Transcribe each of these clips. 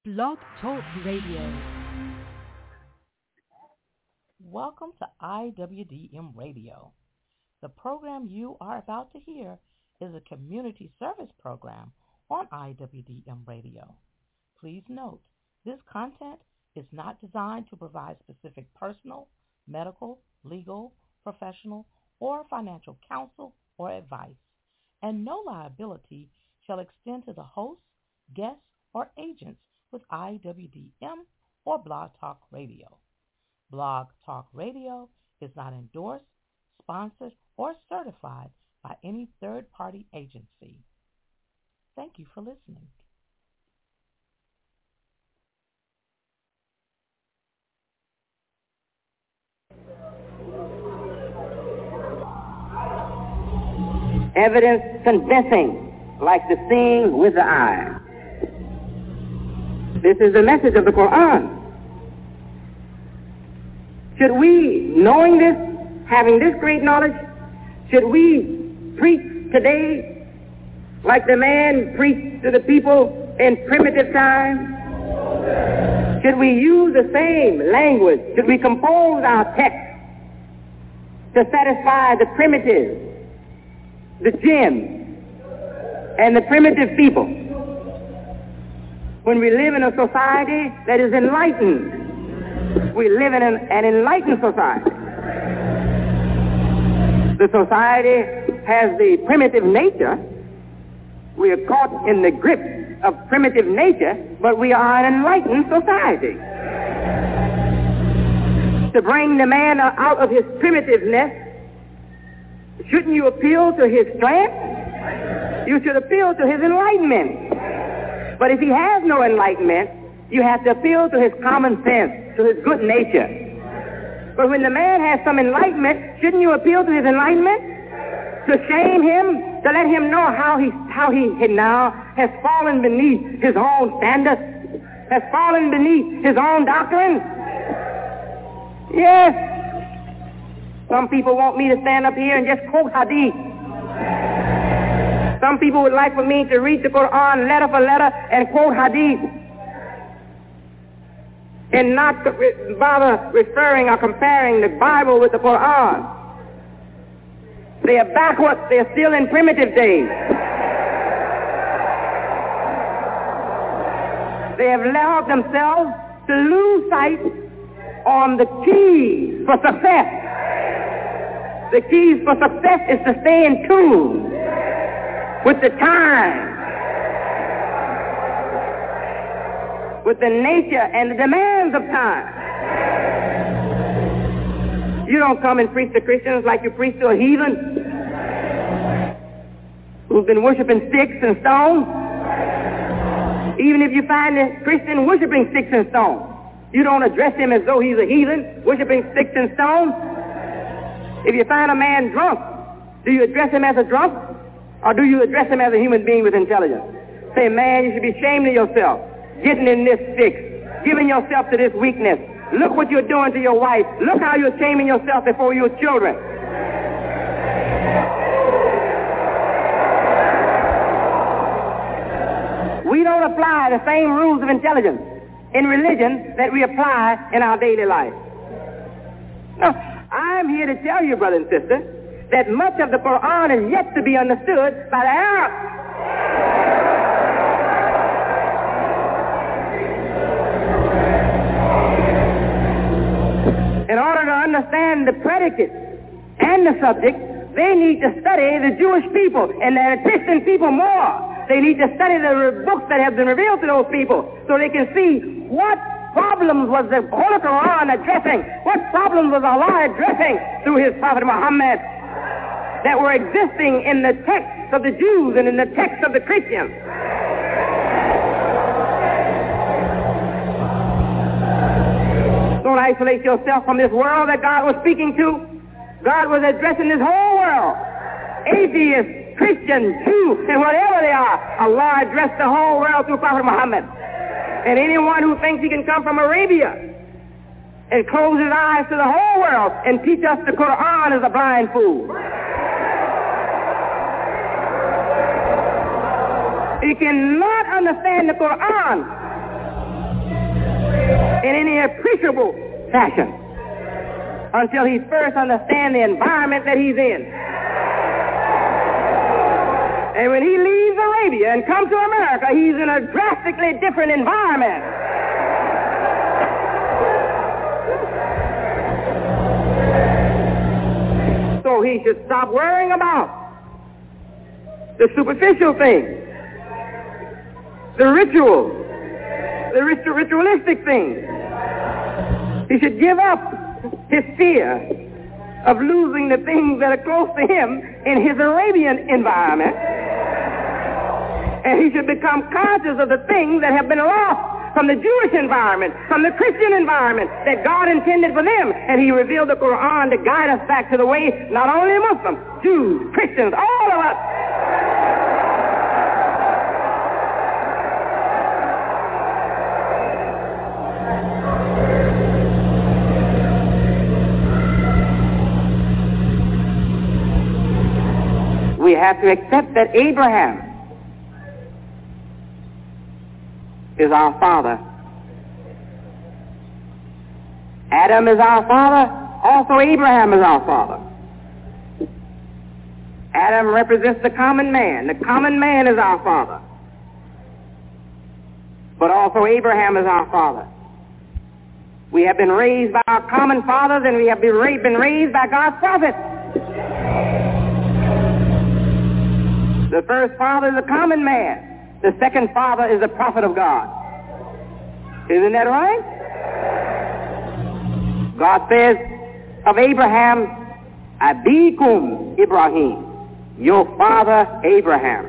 Blog Talk Radio. Welcome to IWDM Radio. The program you are about to hear is a community service program on IWDM Radio. Please note, this content is not designed to provide specific personal, medical, legal, professional, or financial counsel or advice, and no liability shall extend to the hosts, guests, or agents with IWDM or Blog Talk Radio. Blog Talk Radio is not endorsed, sponsored, or certified by any third-party agency. Thank you for listening. Evidence convincing, like the seeing with the eye. This is the message of the Quran. Should we, knowing this, having this great knowledge, should we preach today like the man preached to the people in primitive times? Should we use the same language? Should we compose our text to satisfy the primitive, the jinn, and the primitive people? When we live in a society that is enlightened, we live in an enlightened society. The society has the primitive nature. We are caught in the grip of primitive nature, but we are an enlightened society. To bring the man out of his primitiveness, shouldn't you appeal to his strength? You should appeal to his enlightenment. But if he has no enlightenment, you have to appeal to his common sense, to his good nature. But when the man has some enlightenment, shouldn't you appeal to his enlightenment? To shame him, to let him know how he now has fallen beneath his own standards, has fallen beneath his own doctrine? Yes. Some people want me to stand up here and just quote hadith. Some people would like for me to read the Quran letter for letter and quote hadith and not bother referring or comparing the Bible with the Quran. They are backwards. They are still in primitive days. They have allowed themselves to lose sight on the keys for success. The keys for success is to stay in tune with the time, with the nature and the demands of time. You don't come and preach to Christians like you preach to a heathen who's been worshiping sticks and stones. Even if you find a Christian worshiping sticks and stones, you don't address him as though he's a heathen worshiping sticks and stones. If you find a man drunk, do you address him as a drunk? Or do you address him as a human being with intelligence? Say, man, you should be ashamed of yourself, getting in this fix, giving yourself to this weakness. Look what you're doing to your wife. Look how you're shaming yourself before your children. We don't apply the same rules of intelligence in religion that we apply in our daily life. No, I'm here to tell you, brother and sister, that much of the Quran is yet to be understood by the Arabs. In order to understand the predicate and the subject, they need to study the Jewish people and the Christian people more. They need to study the books that have been revealed to those people so they can see what problems was the Holy Quran addressing, what problems was Allah addressing through his Prophet Muhammad that were existing in the texts of the Jews and in the texts of the Christians. Don't isolate yourself from this world that God was speaking to. God was addressing this whole world. Atheists, Christians, Jews, and whatever they are, Allah addressed the whole world through Prophet Muhammad. And anyone who thinks he can come from Arabia and close his eyes to the whole world and teach us the Quran is a blind fool. He cannot understand the Quran appreciable fashion until he first understands the environment that he's in. And when he leaves Arabia and comes to America, he's in a drastically different environment. So he should stop worrying about the superficial things, the rituals, the ritualistic things. He should give up his fear of losing the things that are close to him in his Arabian environment, and he should become conscious of the things that have been lost from the Jewish environment, from the Christian environment that God intended for them. And he revealed the Quran to guide us back to the way, not only Muslims, Jews, Christians, all of us. We have to accept that Abraham is our father. Adam is our father. Also Abraham is our father. Adam represents the common man. The common man is our father. But also Abraham is our father. We have been raised by our common fathers, and we have been raised by God's prophets. The first father is the common man. The second father is the prophet of God. Isn't that right? God says of Abraham, Abikum Ibrahim, your father Abraham.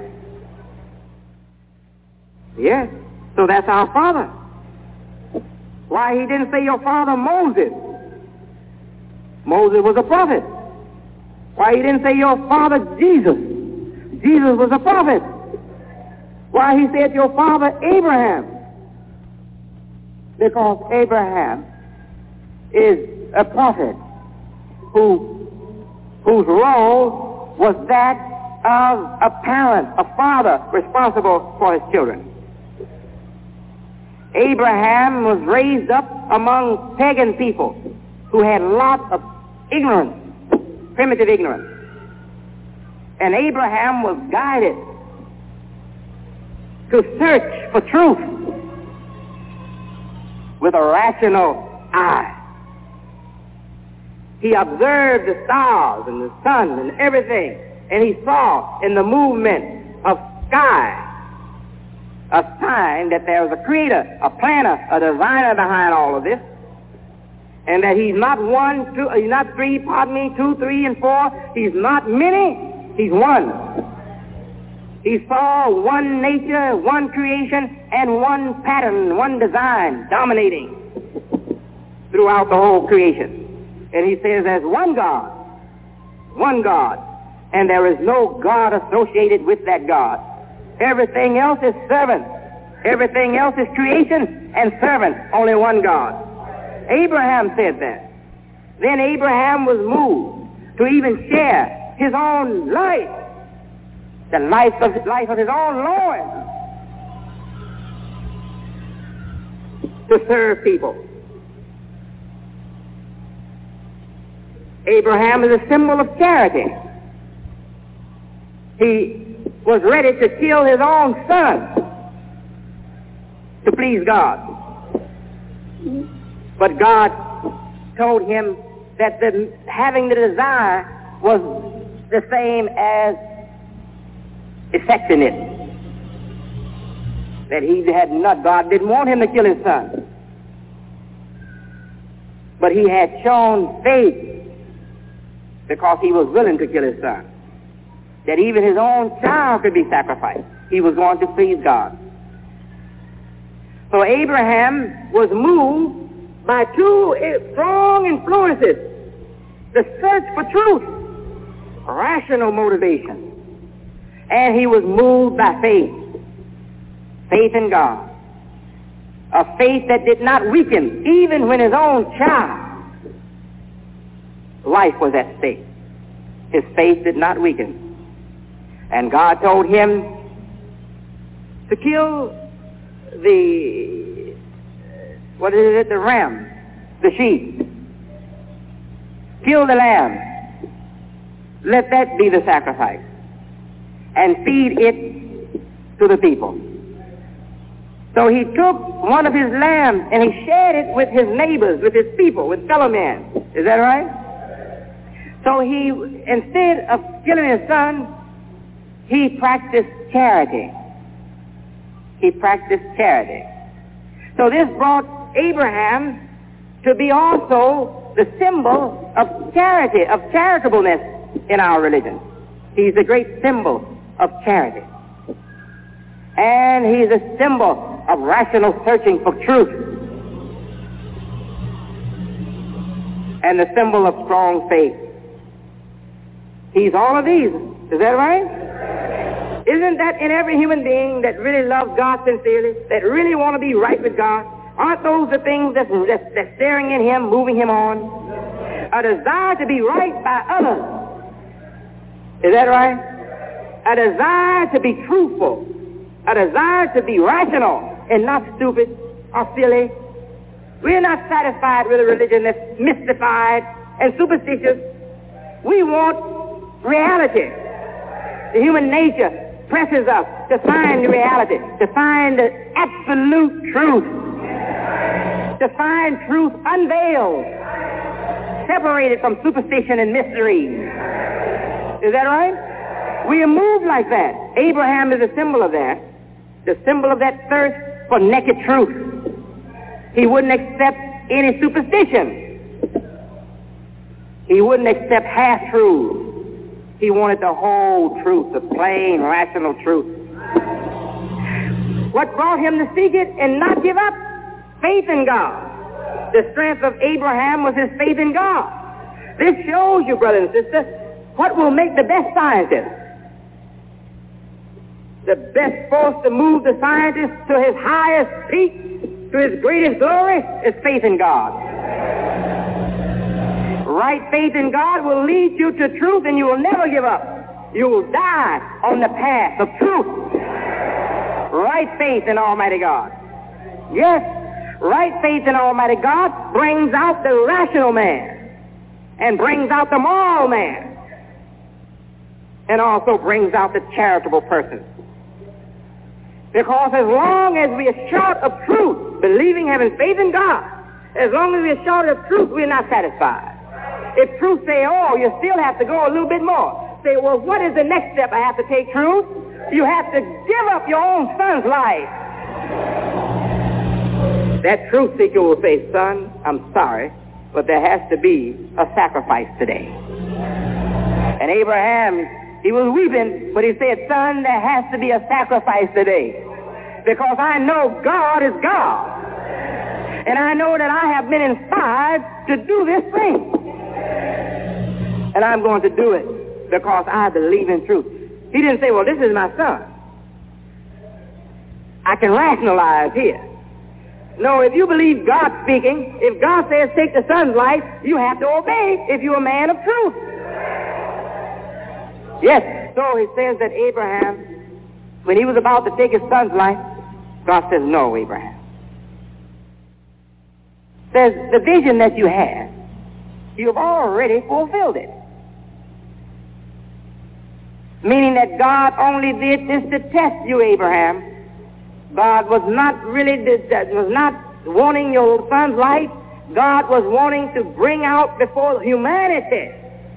Yes, so that's our father. Why he didn't say your father Moses? Moses was a prophet. Why he didn't say your father Jesus? Jesus was a prophet. Why he said your father Abraham? Because Abraham is a prophet whose role was that of a parent, a father responsible for his children. Abraham was raised up among pagan people who had lots of ignorance, primitive ignorance. And Abraham was guided to search for truth with a rational eye. He observed the stars and the sun and everything, and he saw in the movement of sky a sign that there was a creator, a planner, a designer behind all of this, and that he's not he's not three, 2, 3, and 4. He's not many, he's one. He saw one nature, one creation, and one pattern, one design dominating throughout the whole creation. And he says there's one God, and there is no God associated with that God. Everything else is servant. Everything else is creation and servant. Only one God. Abraham said that. Then Abraham was moved to even share his own life, the life of his own Lord, to serve people. Abraham is a symbol of charity. He was ready to kill his own son to please God. But God told him that having the desire was the same as effecting it. That God didn't want him to kill his son. But he had shown faith because he was willing to kill his son. That even his own child could be sacrificed. He was going to please God. So Abraham was moved by two strong influences: the search for truth, rational motivation, and he was moved by faith in God, a faith that did not weaken even when his own child's life was at stake. His faith did not weaken. And God told him to kill the ram, the sheep. Kill the lamb. Let that be the sacrifice. And feed it to the people. So he took one of his lambs and he shared it with his neighbors, with his people, with fellow men. Is that right? So he, instead of killing his son, he practiced charity. He practiced charity. So this brought Abraham to be also the symbol of charity, of charitableness in our religion. He's a great symbol of charity. And he's a symbol of rational searching for truth. And the symbol of strong faith. He's all of these. Is that right? Isn't that in every human being that really loves God sincerely, that really want to be right with God? Aren't those the things that's staring in him, moving him on? A desire to be right by others. Is that right? A desire to be truthful. A desire to be rational and not stupid or silly. We're not satisfied with a religion that's mystified and superstitious. We want reality. The human nature presses us to find the reality, to find the absolute truth, to find truth unveiled, separated from superstition and mystery. Is that right? We are moved like that. Abraham is a symbol of that, the symbol of that thirst for naked truth. He wouldn't accept any superstition. He wouldn't accept half-truths. He wanted the whole truth, the plain, rational truth. What brought him to seek it and not give up? Faith in God. The strength of Abraham was his faith in God. This shows you, brother and sister, what will make the best scientist. The best force to move the scientist to his highest peak, to his greatest glory, is faith in God. Right faith in God will lead you to truth, and you will never give up. You will die on the path of truth. Right faith in Almighty God. Yes, right faith in Almighty God brings out the rational man and brings out the moral man and also brings out the charitable person. Because as long as we are short of truth, believing, having faith in God, as long as we are short of truth, we're not satisfied. If truth say, oh, you still have to go a little bit more. Say, well, what is the next step I have to take, truth? You have to give up your own son's life. That truth seeker will say, son, I'm sorry, but there has to be a sacrifice today. And Abraham, he was weeping, but he said, son, there has to be a sacrifice today. Because I know God is God. And I know that I have been inspired to do this thing. And I'm going to do it because I believe in truth. He didn't say, well, this is my son. I can rationalize here. No, if you believe God speaking, if God says take the son's life, you have to obey if you're a man of truth. Yes, so it says that Abraham, when he was about to take his son's life, God says, no, Abraham. Says, the vision that you have, you've already fulfilled it. Meaning that God only did this to test you, Abraham. God was not wanting your son's life. God was wanting to bring out before humanity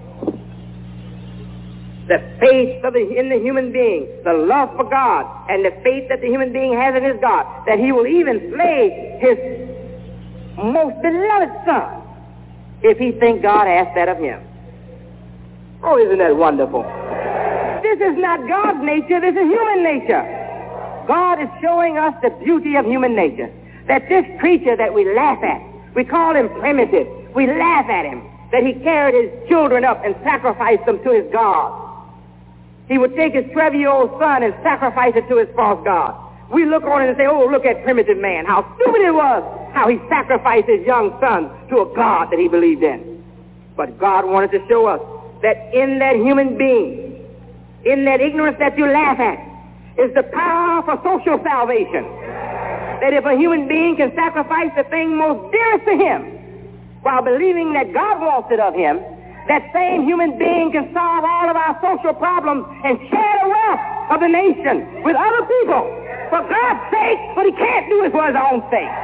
the faith in the human being, the love for God, and the faith that the human being has in his God, that he will even slay his most beloved son if he thinks God asked that of him. Oh, isn't that wonderful? This is not God's nature, this is human nature. God is showing us the beauty of human nature. That this creature that we laugh at, we call him primitive, we laugh at him, that he carried his children up and sacrificed them to his God. He would take his 12-year-old son and sacrifice it to his false god. We look on it and say, oh, look at primitive man, how stupid it was, how he sacrificed his young son to a god that he believed in. But God wanted to show us that in that human being, in that ignorance that you laugh at, is the power for social salvation. That if a human being can sacrifice the thing most dearest to him, while believing that God wants it of him, that same human being can solve all of our social problems and share the wealth of the nation with other people for God's sake, but he can't do it for his own sake.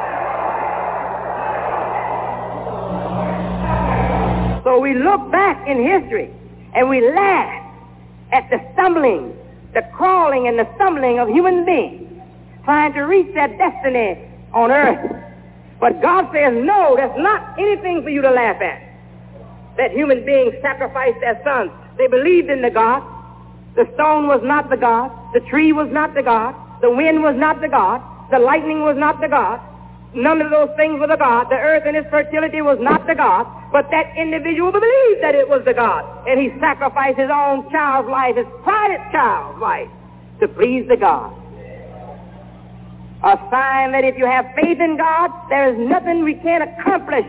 So we look back in history and we laugh at the stumbling, the crawling and the stumbling of human beings trying to reach their destiny on earth. But God says, no, that's not anything for you to laugh at. That human beings sacrificed their sons. They believed in the God. The stone was not the God. The tree was not the God. The wind was not the God. The lightning was not the God. None of those things were the God. The earth and its fertility was not the God. But that individual believed that it was the God. And he sacrificed his own child's life, his private child's life, to please the God. A sign that if you have faith in God, there is nothing we can't accomplish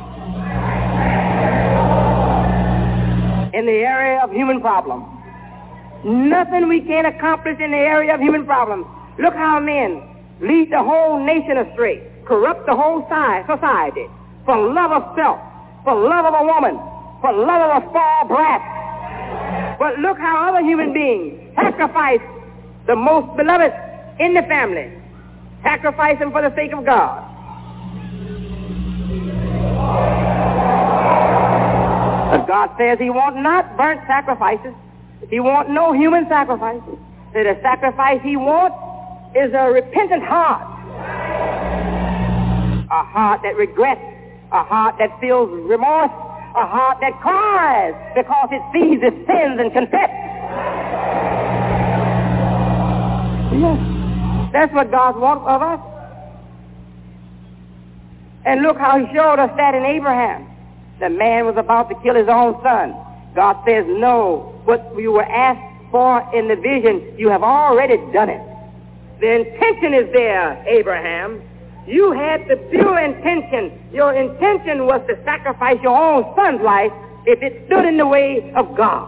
in the area of human problems. Nothing we can't accomplish in the area of human problems. Look how men lead the whole nation astray, corrupt the whole society for love of self, for love of a woman, for love of a spoiled brat. But look how other human beings sacrifice the most beloved in the family, sacrifice them for the sake of God. But God says he wants not burnt sacrifices. He wants no human sacrifices. That the sacrifice he wants is a repentant heart. A heart that regrets. A heart that feels remorse. A heart that cries because it sees its sins and confesses. Yes, that's what God wants of us. And look how he showed us that in Abraham. The man was about to kill his own son. God says, no, what you were asked for in the vision, you have already done it. The intention is there, Abraham. You had the pure intention. Your intention was to sacrifice your own son's life if it stood in the way of God.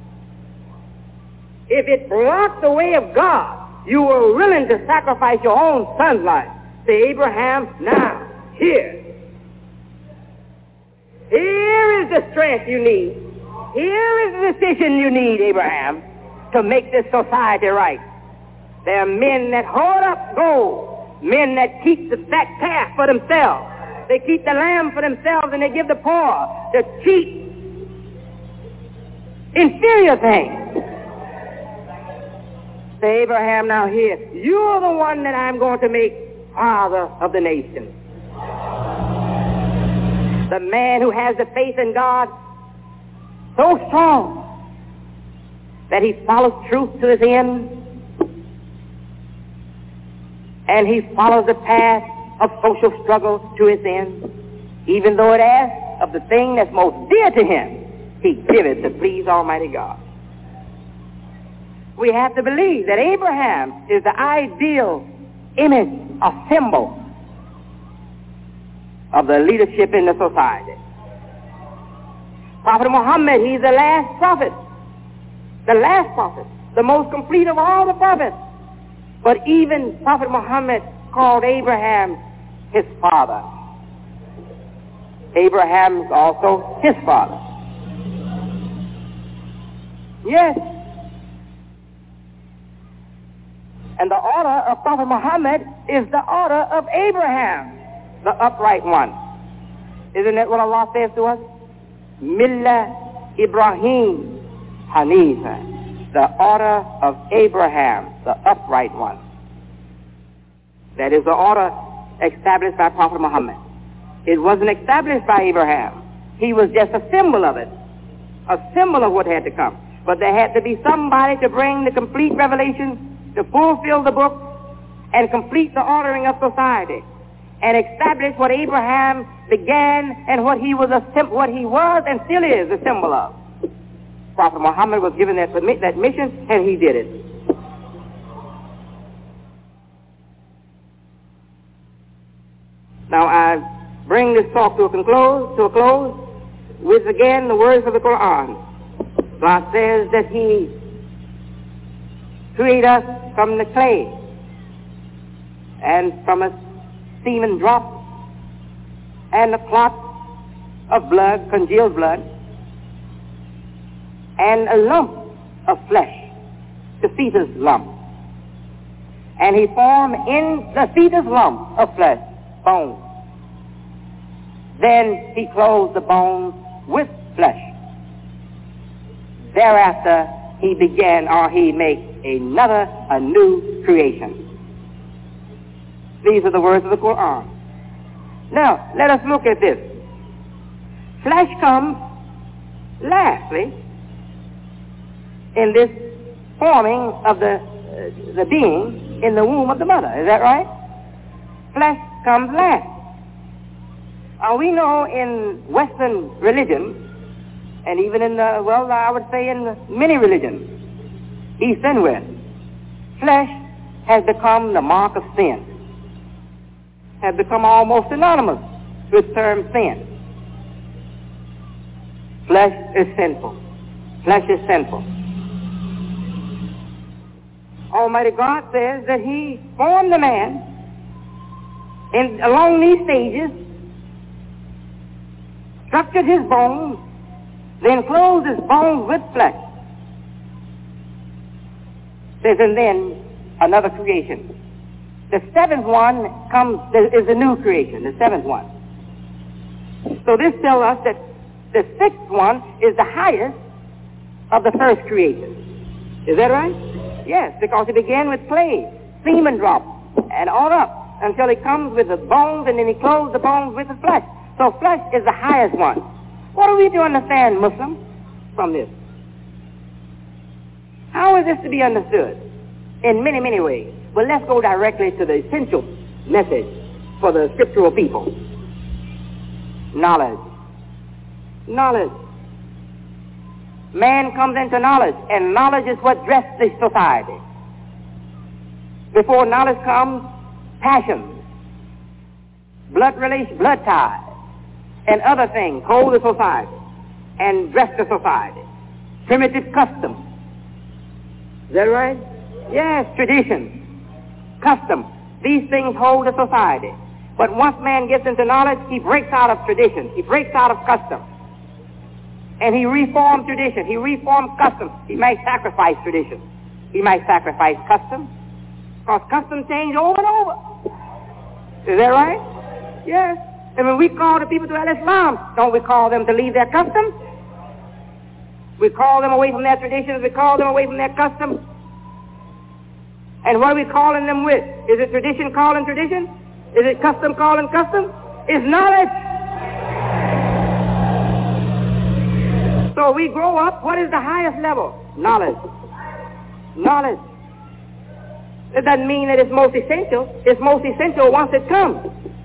If it blocked the way of God, you were willing to sacrifice your own son's life. Say, Abraham, now, here is the strength you need. Here is the decision you need, Abraham, to make this society right. There are men that hoard up gold, men that keep the fat calf for themselves. They keep the lamb for themselves and they give the poor the cheap, inferior things. Say, Abraham, now here, you're the one that I'm going to make father of the nation. The man who has the faith in God so strong that he follows truth to his end, and he follows the path of social struggle to its end, even though it asks of the thing that's most dear to him, he giveth to please Almighty God. We have to believe that Abraham is the ideal image, a symbol of the leadership in the society. Prophet Muhammad, he's the last prophet, the most complete of all the prophets. But even Prophet Muhammad called Abraham his father. Abraham is also his father. Yes. And the order of Prophet Muhammad is the order of Abraham, the upright one. Isn't that what Allah says to us? Millah Ibrahim Hanifa, the order of Abraham, the upright one. That is the order established by Prophet Muhammad. It wasn't established by Abraham. He was just a symbol of it, a symbol of what had to come. But there had to be somebody to bring the complete revelation, to fulfill the book, and complete the ordering of society, and establish what Abraham began and what he was and still is a symbol of. Prophet Muhammad was given that mission, and he did it. Now I bring this talk to a close with again the words of the Quran. God says that he created us from the clay and from a semen drop and the clot of blood, congealed blood, and a lump of flesh, the fetus lump. And he formed in the fetus lump of flesh bones. Then he clothed the bones with flesh. Thereafter he began, or he made a new creation. These are the words of the Quran. Now, let us look at this. Flesh comes lastly in this forming of the being in the womb of the mother. Is that right? Flesh comes last. We know in Western religion, and even in I would say in many religions, East and West, flesh has become the mark of sin, has become almost synonymous with the term sin. Flesh is sinful. Flesh is sinful. Almighty God says that he formed the man along these stages, structured his bones, then clothed his bones with flesh. Says, and then another creation. The seventh one is a new creation, the seventh one. So this tells us that the sixth one is the highest of the first creation. Is that right? Yes, because it began with clay, semen drop, and all up until it comes with the bones, and then he clothes the bones with the flesh. So flesh is the highest one. What are we to understand, Muslim, from this? How is this to be understood? In many, many ways. Well, let's go directly to the essential message for the scriptural people. Knowledge. Knowledge. Man comes into knowledge, and knowledge is what dresses the society. Before knowledge comes, passion, blood relation, blood ties, and other things hold the society and dress the society. Primitive customs. Is that right? Yes, tradition, custom. These things hold the society. But once man gets into knowledge, he breaks out of tradition. He breaks out of custom. And he reforms tradition. He reforms custom. He might sacrifice tradition. He might sacrifice custom. Because custom change over and over. Is that right? Yes. And when we call the people to Al-Islam, don't we call them to leave their customs? We call them away from their traditions. We call them away from their customs. And what are we calling them with? Is it tradition calling tradition? Is it custom calling custom? It's knowledge. So we grow up, what is the highest level? Knowledge. Knowledge. It doesn't mean that it's most essential. It's most essential once it comes.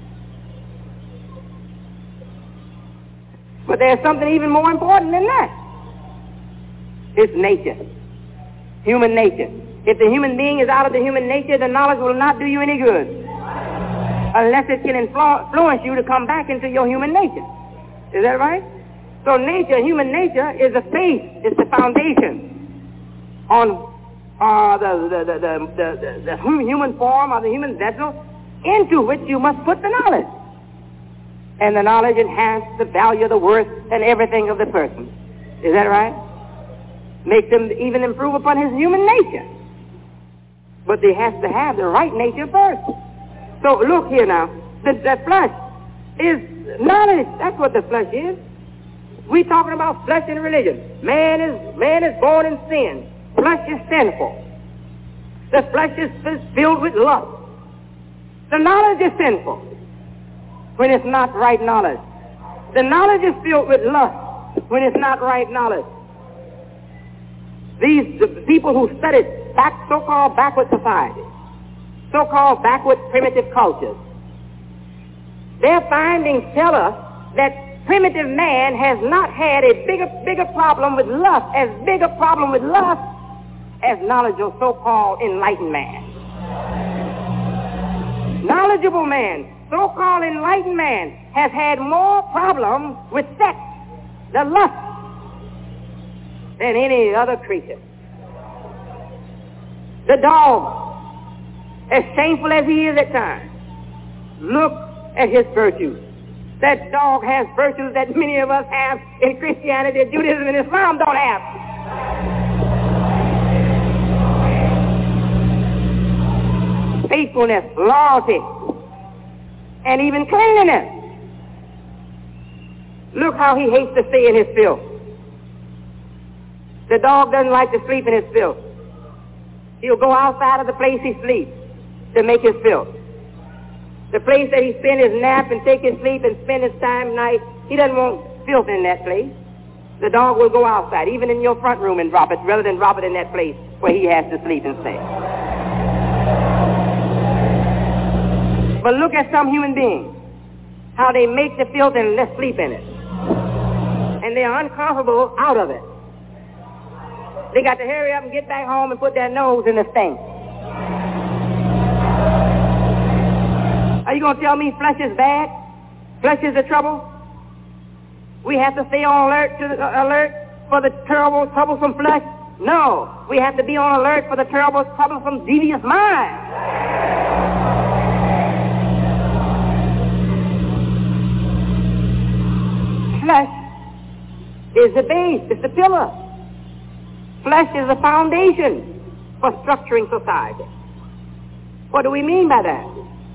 But there's something even more important than that. It's nature. Human nature. If the human being is out of the human nature, the knowledge will not do you any good. Unless it can influence you to come back into your human nature. Is that right? So nature, human nature, is the base, it's the foundation on the human form or the human vessel into which you must put the knowledge. And the knowledge enhances the value, the worth, and everything of the person. Is that right? Makes him even improve upon his human nature. But he has to have the right nature first. So look here now. The flesh is knowledge. That's what the flesh is. We're talking about flesh in religion. Man is born in sin. Flesh is sinful. The flesh is filled with lust. The knowledge is sinful when it's not right knowledge. The knowledge is filled with lust when it's not right knowledge. The people who studied so-called backward society, so-called backward primitive cultures, their findings tell us that primitive man has not had a bigger problem with lust, as big a problem with lust as knowledgeable so-called enlightened man. Knowledgeable man, so-called enlightened man, has had more problems with sex, the lust, than any other creature. The dog, as shameful as he is at times, look at his virtues. That dog has virtues that many of us have in Christianity, Judaism, and Islam don't have. Faithfulness, loyalty, and even cleanliness. Look how he hates to stay in his filth. The dog doesn't like to sleep in his filth. He'll go outside of the place he sleeps to make his filth. The place that he spend his nap and take his sleep and spend his time night, he doesn't want filth in that place. The dog will go outside, even in your front room, and drop it, rather than drop it in that place where he has to sleep and stay. But look at some human beings, how they make the filth and let sleep in it. And they are uncomfortable out of it. They got to hurry up and get back home and put their nose in the stink. Are you going to tell me flesh is bad? Flesh is the trouble? We have to stay on alert for the terrible, troublesome flesh? No. We have to be on alert for the terrible, troublesome, devious mind. Flesh is the base, it's the pillar. Flesh is the foundation for structuring society. What do we mean by that?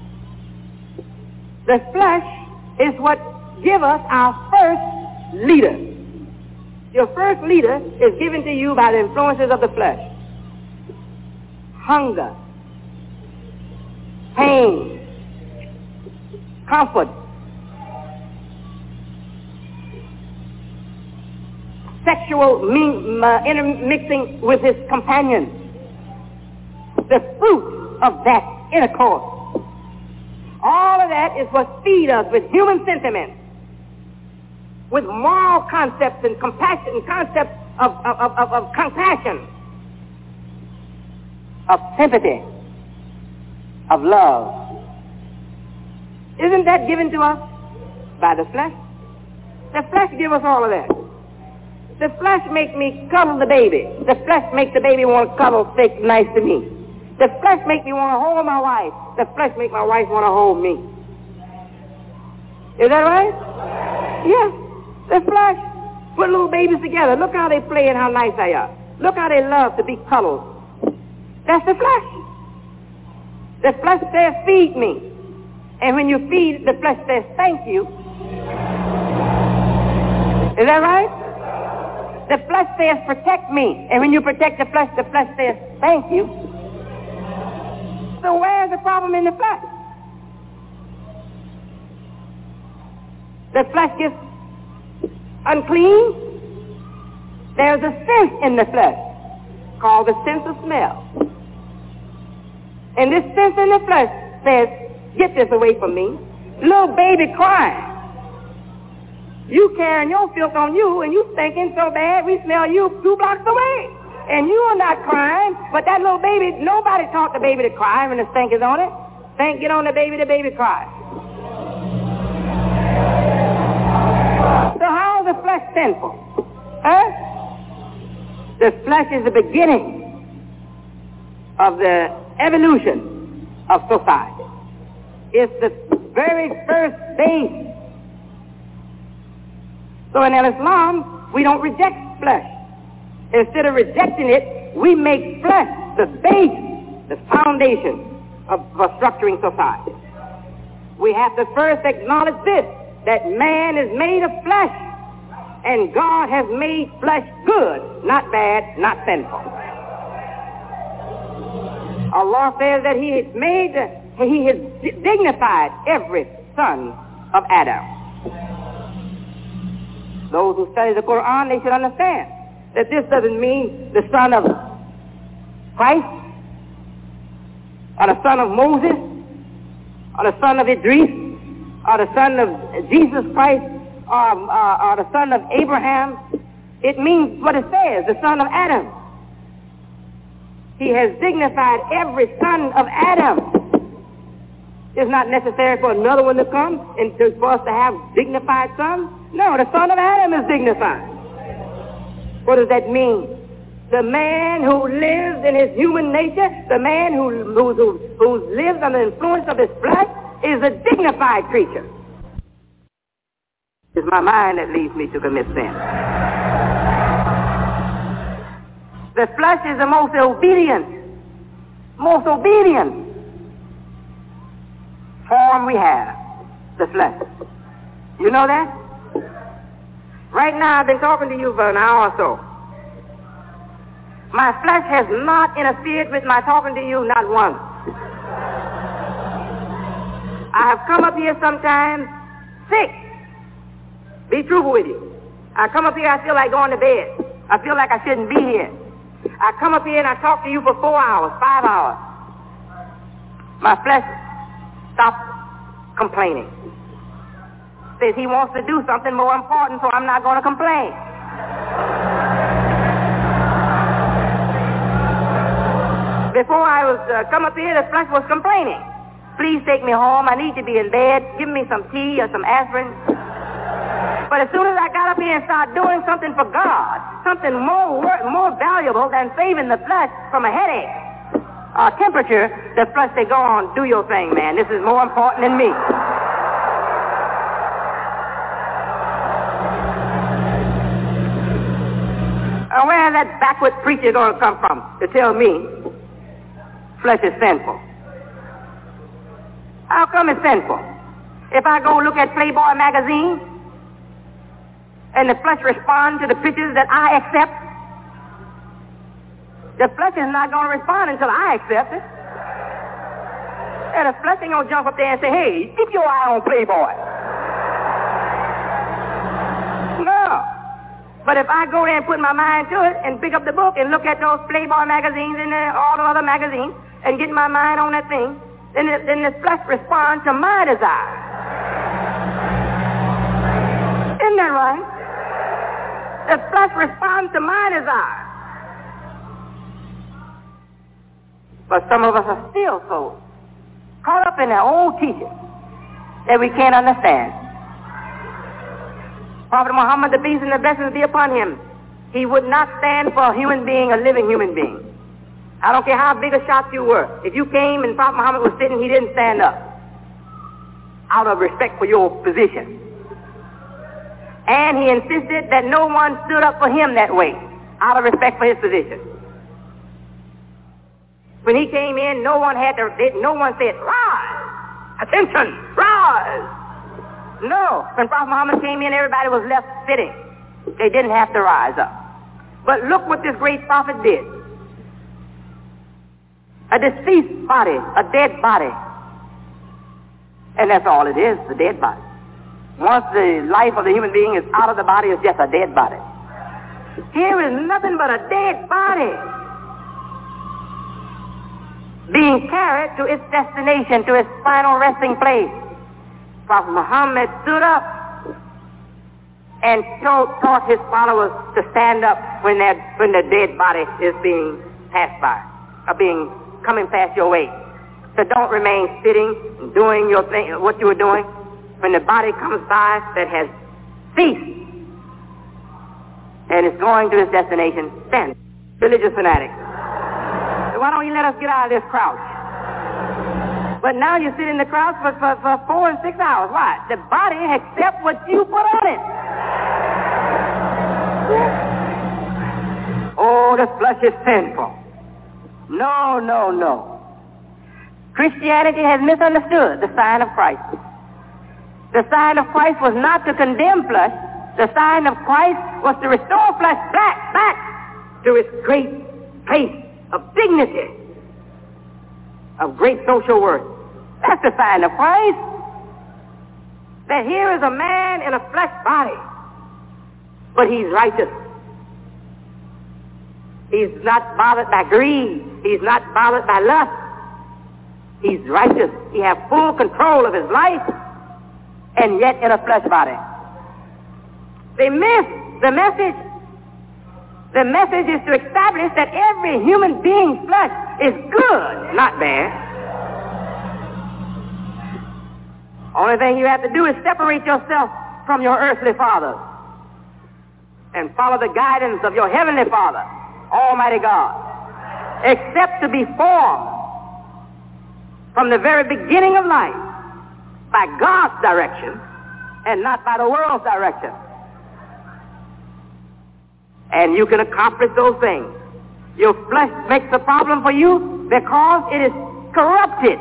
The flesh is what gives us our first leader. Your first leader is given to you by the influences of the flesh. Hunger, pain, comfort, sexual intermixing with his companions, the fruit of that intercourse. All of that is what feeds us with human sentiments, with moral concepts and compassion, and concepts of compassion, of sympathy, of love. Isn't that given to us by the flesh? The flesh gives us all of that. The flesh makes me cuddle the baby. The flesh makes the baby want to cuddle, say nice to me. The flesh makes me want to hold my wife. The flesh makes my wife want to hold me. Is that right? Yes. The flesh put little babies together. Look how they play and how nice they are. Look how they love to be cuddled. That's the flesh. The flesh says, feed me. And when you feed, the flesh says, thank you. Is that right? The flesh says, protect me. And when you protect the flesh says, thank you. So where's the problem in the flesh? The flesh gets unclean. There's a sense in the flesh called the sense of smell. And this sense in the flesh says, get this away from me. Little baby crying. You carrying your filth on you, and you stinking so bad we smell you 2 blocks away. And you are not crying, but that little baby, nobody taught the baby to cry when the stink is on it. Stink get on the baby cries. So how is the flesh sinful? Huh? The flesh is the beginning of the evolution of society. It's the very first base. So in Islam, we don't reject flesh. Instead of rejecting it, we make flesh the base, the foundation of structuring society. We have to first acknowledge this, that man is made of flesh, and God has made flesh good, not bad, not sinful. Allah says that He has dignified every son of Adam. Those who study the Quran, they should understand that this doesn't mean the son of Christ, or the son of Moses, or the son of Idris, or the son of Jesus Christ, or the son of Abraham. It means what it says, the son of Adam. He has dignified every son of Adam. It's not necessary for another one to come and for us to have dignified sons. No, the son of Adam is dignified. What does that mean? The man who lives in his human nature, the man who lives under the influence of his flesh, is a dignified creature. It's my mind that leads me to commit sin. The flesh is the most obedient form we have, the flesh. You know that? Right now, I've been talking to you for an hour or so. My flesh has not interfered with my talking to you, not once. I have come up here sometimes sick. Be truthful with you. I come up here, I feel like going to bed. I feel like I shouldn't be here. I come up here and I talk to you for 4 hours, 5 hours. My flesh stops complaining. Says he wants to do something more important, so I'm not going to complain. Before I was come up here, the flesh was complaining. Please take me home. I need to be in bed. Give me some tea or some aspirin. But as soon as I got up here and started doing something for God, something more valuable than saving the flesh from a headache or temperature, the flesh said, go on, do your thing, man. This is more important than me. Where is that backward preacher going to come from to tell me flesh is sinful? How come it's sinful? If I go look at Playboy magazine and the flesh responds to the pictures that I accept, the flesh is not going to respond until I accept it. And the flesh ain't going to jump up there and say, hey, keep your eye on Playboy. No. But if I go there and put my mind to it and pick up the book and look at those Playboy magazines and all the other magazines and get my mind on that thing, then the flesh responds to my desire. Isn't that right? The flesh responds to my desire. But some of us are still so caught up in their own teaching that we can't understand. Prophet Muhammad, the peace and the blessings be upon him, he would not stand for a human being, a living human being. I don't care how big a shot you were. If you came and Prophet Muhammad was sitting, he didn't stand up out of respect for your position. And he insisted that no one stood up for him that way out of respect for his position. When he came in, no one said, rise, attention, rise. No, when Prophet Muhammad came in, everybody was left sitting. They didn't have to rise up. But look what this great prophet did. A deceased body, a dead body. And that's all it is, the dead body. Once the life of the human being is out of the body, it's just a dead body. Here is nothing but a dead body being carried to its destination, to its final resting place. Prophet Muhammad stood up and taught his followers to stand up when the dead body is being passed by, or coming past your way. So don't remain sitting and doing your thing, what you were doing. When the body comes by that has ceased and is going to its destination, stand. Religious fanatics. So why don't you let us get out of this crouch? But now you sit in the crouch for 4 and 6 hours. Why? The body accepts what you put on it. Oh, the flesh is sinful. No, no, no. Christianity has misunderstood the sign of Christ. The sign of Christ was not to condemn flesh. The sign of Christ was to restore flesh back to its great place of dignity, of great social worth. That's the sign of Christ. That here is a man in a flesh body, but he's righteous. He's not bothered by greed. He's not bothered by lust. He's righteous. He has full control of his life, and yet in a flesh body. They miss the message. The message is to establish that every human being's flesh is good, not bad. Only thing you have to do is separate yourself from your earthly father and follow the guidance of your heavenly Father, Almighty God. Except to be formed from the very beginning of life by God's direction and not by the world's direction. And you can accomplish those things. Your flesh makes a problem for you because it is corrupted.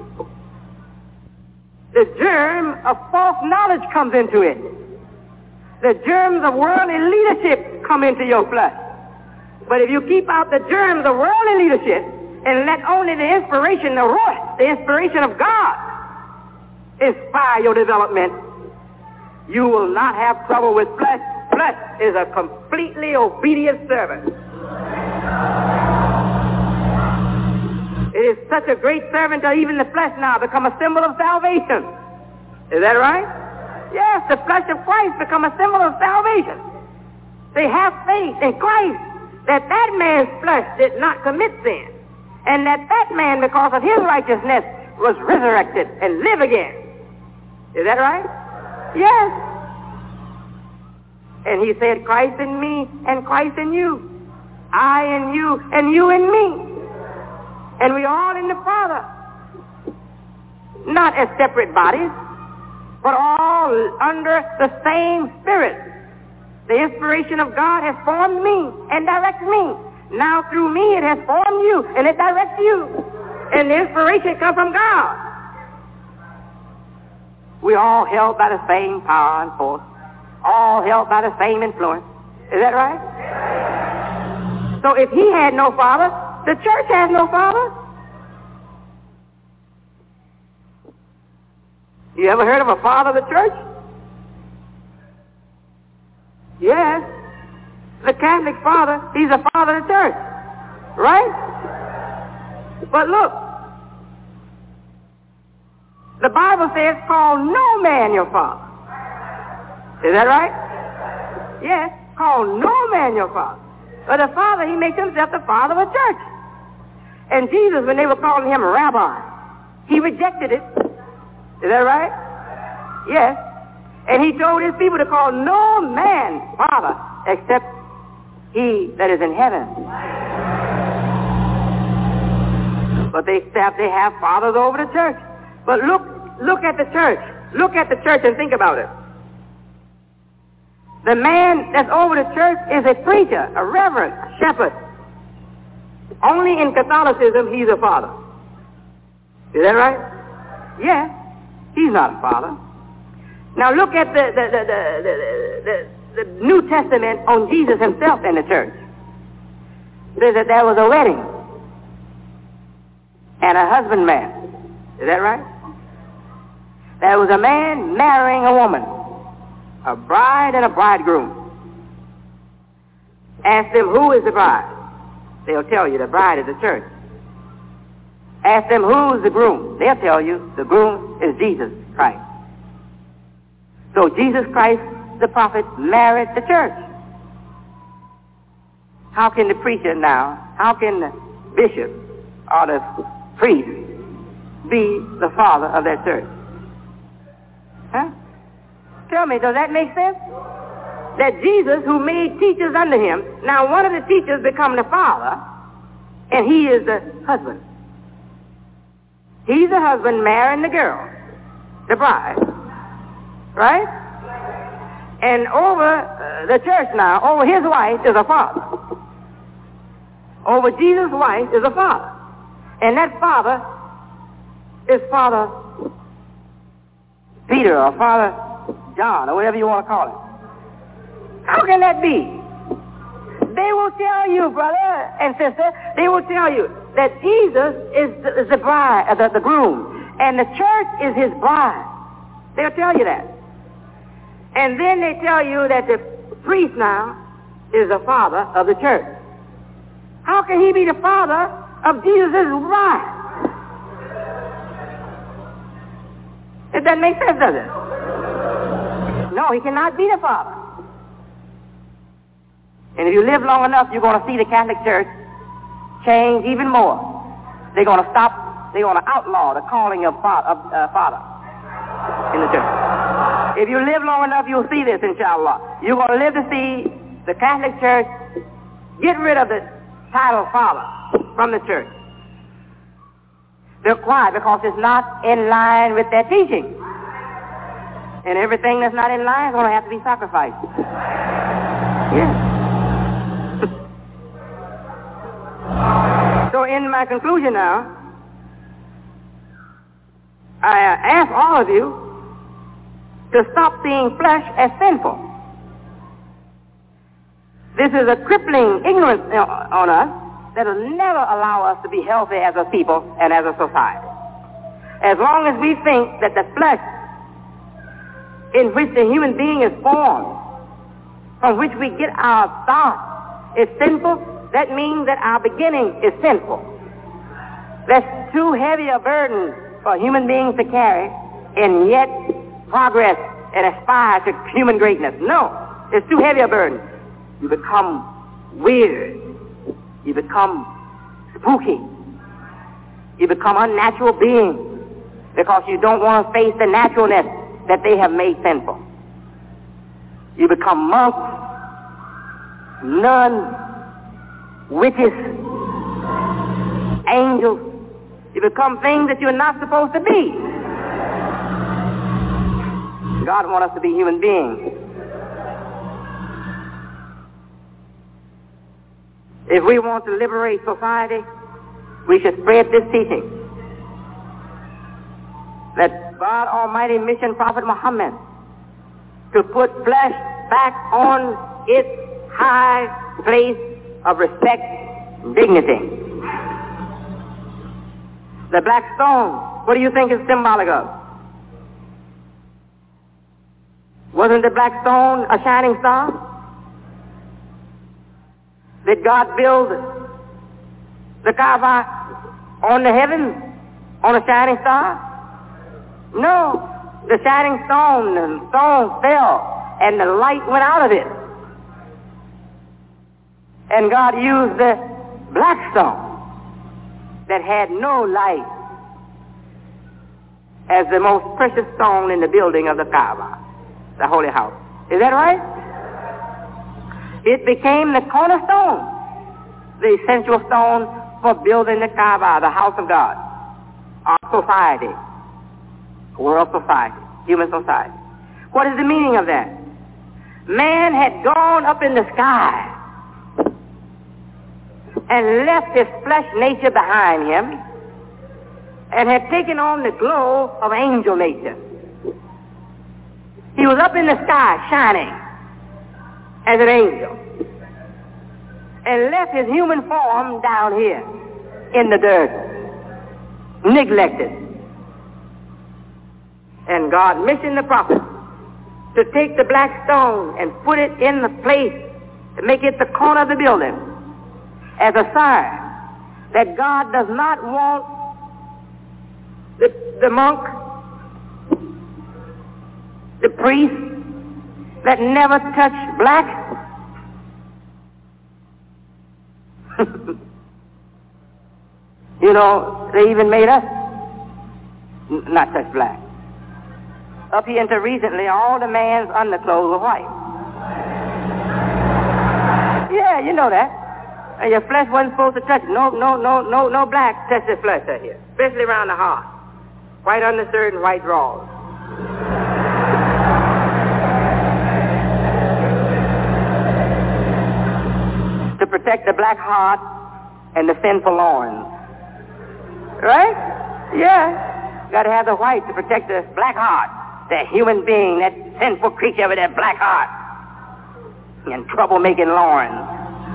The germ of false knowledge comes into it. The germs of worldly leadership come into your flesh. But if you keep out the germs of worldly leadership and let only the inspiration, the ruach, the inspiration of God inspire your development, you will not have trouble with flesh. Flesh is a completely obedient servant. It is such a great servant that even the flesh now become a symbol of salvation. Is that right? Yes, the flesh of Christ become a symbol of salvation. They have faith in Christ that that man's flesh did not commit sin, and that man, because of his righteousness, was resurrected and live again. Is that right? Yes. And he said, Christ in me and Christ in you. I in you and you in me. And we all in the Father. Not as separate bodies, but all under the same Spirit. The inspiration of God has formed me and directs me. Now through me it has formed you and it directs you. And the inspiration comes from God. We're all held by the same power and force. All held by the same influence. Is that right? So if he had no father, the church has no father. You ever heard of a father of the church? Yes. The Catholic father, he's a father of the church. Right? But look, the Bible says, call no man your father. Is that right? Yes. Call no man your father. But the father, he makes himself the father of a church. And Jesus, when they were calling him rabbi, he rejected it. Is that right? Yes. And he told his people to call no man father except he that is in heaven. But they have fathers over the church. But look at the church. Look at the church and think about it. The man that's over the church is a preacher, a reverend, a shepherd. Only in Catholicism he's a father. Is that right? Yes. He's not a father. Now look at the New Testament on Jesus himself in the church. It says that there was a wedding and a husbandman. Is that right? There was a man marrying a woman, a bride and a bridegroom. Ask them, who is the bride? They'll tell you the bride is the church. Ask them, who's the groom? They'll tell you the groom is Jesus Christ. So Jesus Christ, the prophet, married the church. How can the preacher now, how can the bishop or the priest be the father of that church? Huh? Tell me, does that make sense? That Jesus, who made teachers under him, now one of the teachers become the father, and he is the husband. He's the husband marrying the girl, the bride, right? And over the church now, over his wife is a father. Over Jesus' wife is a father. And that father is Father Peter or Father John or whatever you want to call it. How can that be? They will tell you, brother and sister, they will tell you that Jesus is the bride, the groom, and the church is his bride. They'll tell you that. And then they tell you that the priest now is the father of the church. How can he be the father of Jesus' bride? It doesn't make sense, does it? No, he cannot be the father. And if you live long enough, you're going to see the Catholic Church change even more. They're going to outlaw the calling of father in the church. If you live long enough, you'll see this, inshallah. You're going to live to see the Catholic Church get rid of the title father from the church. They're quiet because it's not in line with their teaching. And everything that's not in line is going to have to be sacrificed. Yeah. So in my conclusion now, I ask all of you to stop seeing flesh as sinful. This is a crippling ignorance on us that will never allow us to be healthy as a people and as a society. As long as we think that the flesh in which the human being is formed, from which we get our start, is sinful, that means that our beginning is sinful. That's too heavy a burden for human beings to carry and yet progress and aspire to human greatness. No, it's too heavy a burden. You become weird. You become spooky. You become unnatural beings because you don't want to face the naturalness that they have made sinful. You become monks, nuns, witches, angels. You become things that you're not supposed to be. God wants us to be human beings. If we want to liberate society, we should spread this teaching that God Almighty missioned Prophet Muhammad to put flesh back on its high place of respect and dignity. The black stone, what do you think is symbolic of? Wasn't the black stone a shining star? Did God build the Kaaba on the heavens, on a shining star? No. The shining stone, the stone fell, and the light went out of it. And God used the black stone that had no light as the most precious stone in the building of the Kaaba, the holy house. Is that right? It became the cornerstone, the essential stone for building the Kaaba, the house of God, our society, world society, human society. What is the meaning of that? Man had gone up in the sky and left his flesh nature behind him and had taken on the glow of angel nature. He was up in the sky shining as an angel and left his human form down here in the dirt, neglected. And God missioned the prophet to take the black stone and put it in the place to make it the corner of the building as a sign that God does not want the monk, the priest that never touched black. You know, they even made us not touch black. Up here until recently, all the man's underclothes were white. Yeah, you know that. And your flesh wasn't supposed to touch it. No black touched the flesh out here, especially around the heart. White undershirt and white drawers. To protect the black heart and the sinful loins. Right? Yeah. Got to have the white to protect the black heart, the human being, that sinful creature with that black heart and trouble-making loins.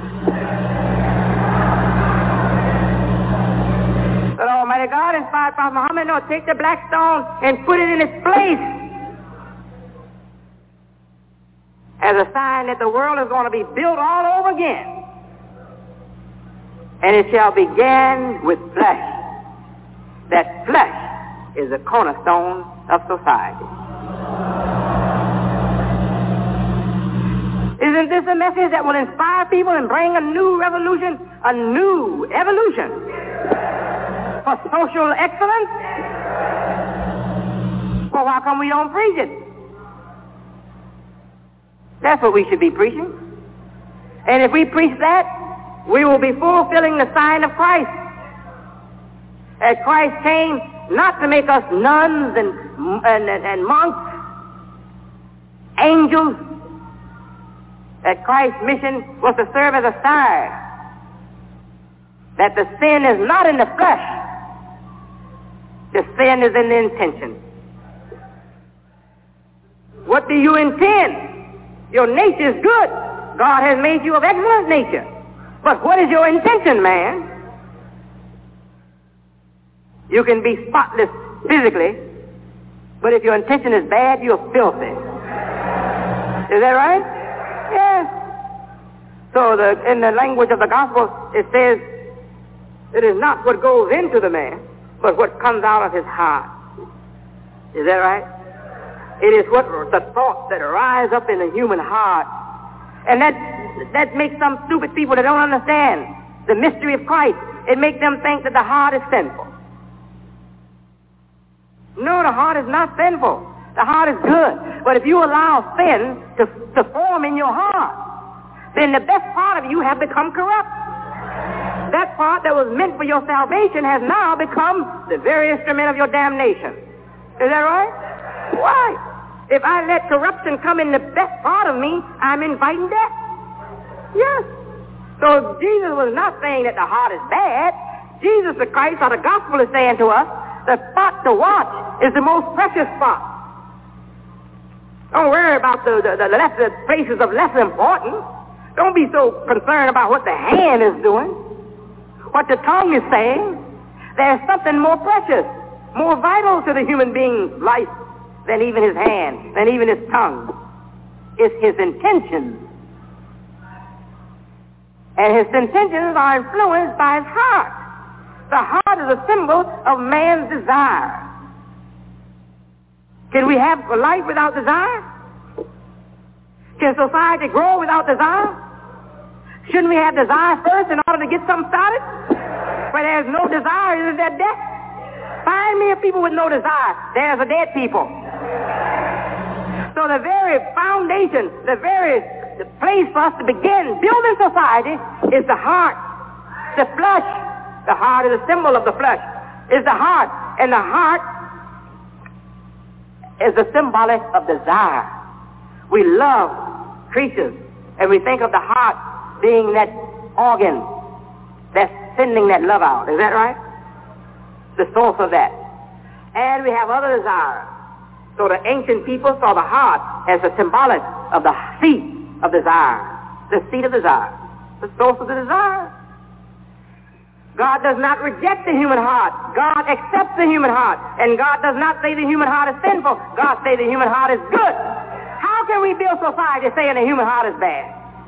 But Almighty God inspired Prophet Muhammad, no, take the black stone and put it in its place as a sign that the world is going to be built all over again. And it shall begin with flesh. That flesh is the cornerstone of society. Isn't this a message that will inspire people and bring a new revolution, a new evolution for social excellence? Well, why come we don't preach it? That's what we should be preaching. And if we preach that, we will be fulfilling the sign of Christ. As Christ came not to make us nuns and monks angels, that Christ's mission was to serve as a sign that the sin is not in the flesh, the sin is in the intention. What do you intend? Your nature is good. God has made you of excellent nature. But what is your intention, man? You can be spotless physically, but if your intention is bad, you're filthy. Is that right? Yes. So in the language of the gospel, it says, it is not what goes into the man, but what comes out of his heart. Is that right? It is what the thoughts that rise up in the human heart. And that makes some stupid people that don't understand the mystery of Christ. It makes them think that the heart is sinful. No, the heart is not sinful. The heart is good. But if you allow sin to form in your heart, then the best part of you have become corrupt. That part that was meant for your salvation has now become the very instrument of your damnation. Is that right? Why? If I let corruption come in the best part of me, I'm inviting death. Yes. So Jesus was not saying that the heart is bad. Jesus the Christ, or the gospel, is saying to us, the spot to watch is the most precious spot. Don't worry about the lesser places of less importance. Don't be so concerned about what the hand is doing, what the tongue is saying. There's something more precious, more vital to the human being's life than even his hand, than even his tongue. It's his intentions. And his intentions are influenced by his heart. The heart is a symbol of man's desire. Can we have a life without desire? Can society grow without desire? Shouldn't we have desire first in order to get something started? Where there's no desire, isn't there death? Find me a people with no desire. There's a dead people. So the very foundation, the place for us to begin building society is the heart, the flesh. The heart is a symbol of the flesh. Is the heart. And the heart is the symbolic of desire. We love creatures, and we think of the heart being that organ that's sending that love out. Is that right? The source of that. And we have other desires. So the ancient people saw the heart as the symbolic of the seat of desire. The seat of desire. The source of the desire. God does not reject the human heart. God accepts the human heart. And God does not say the human heart is sinful. God says the human heart is good. How can we build society saying the human heart is bad?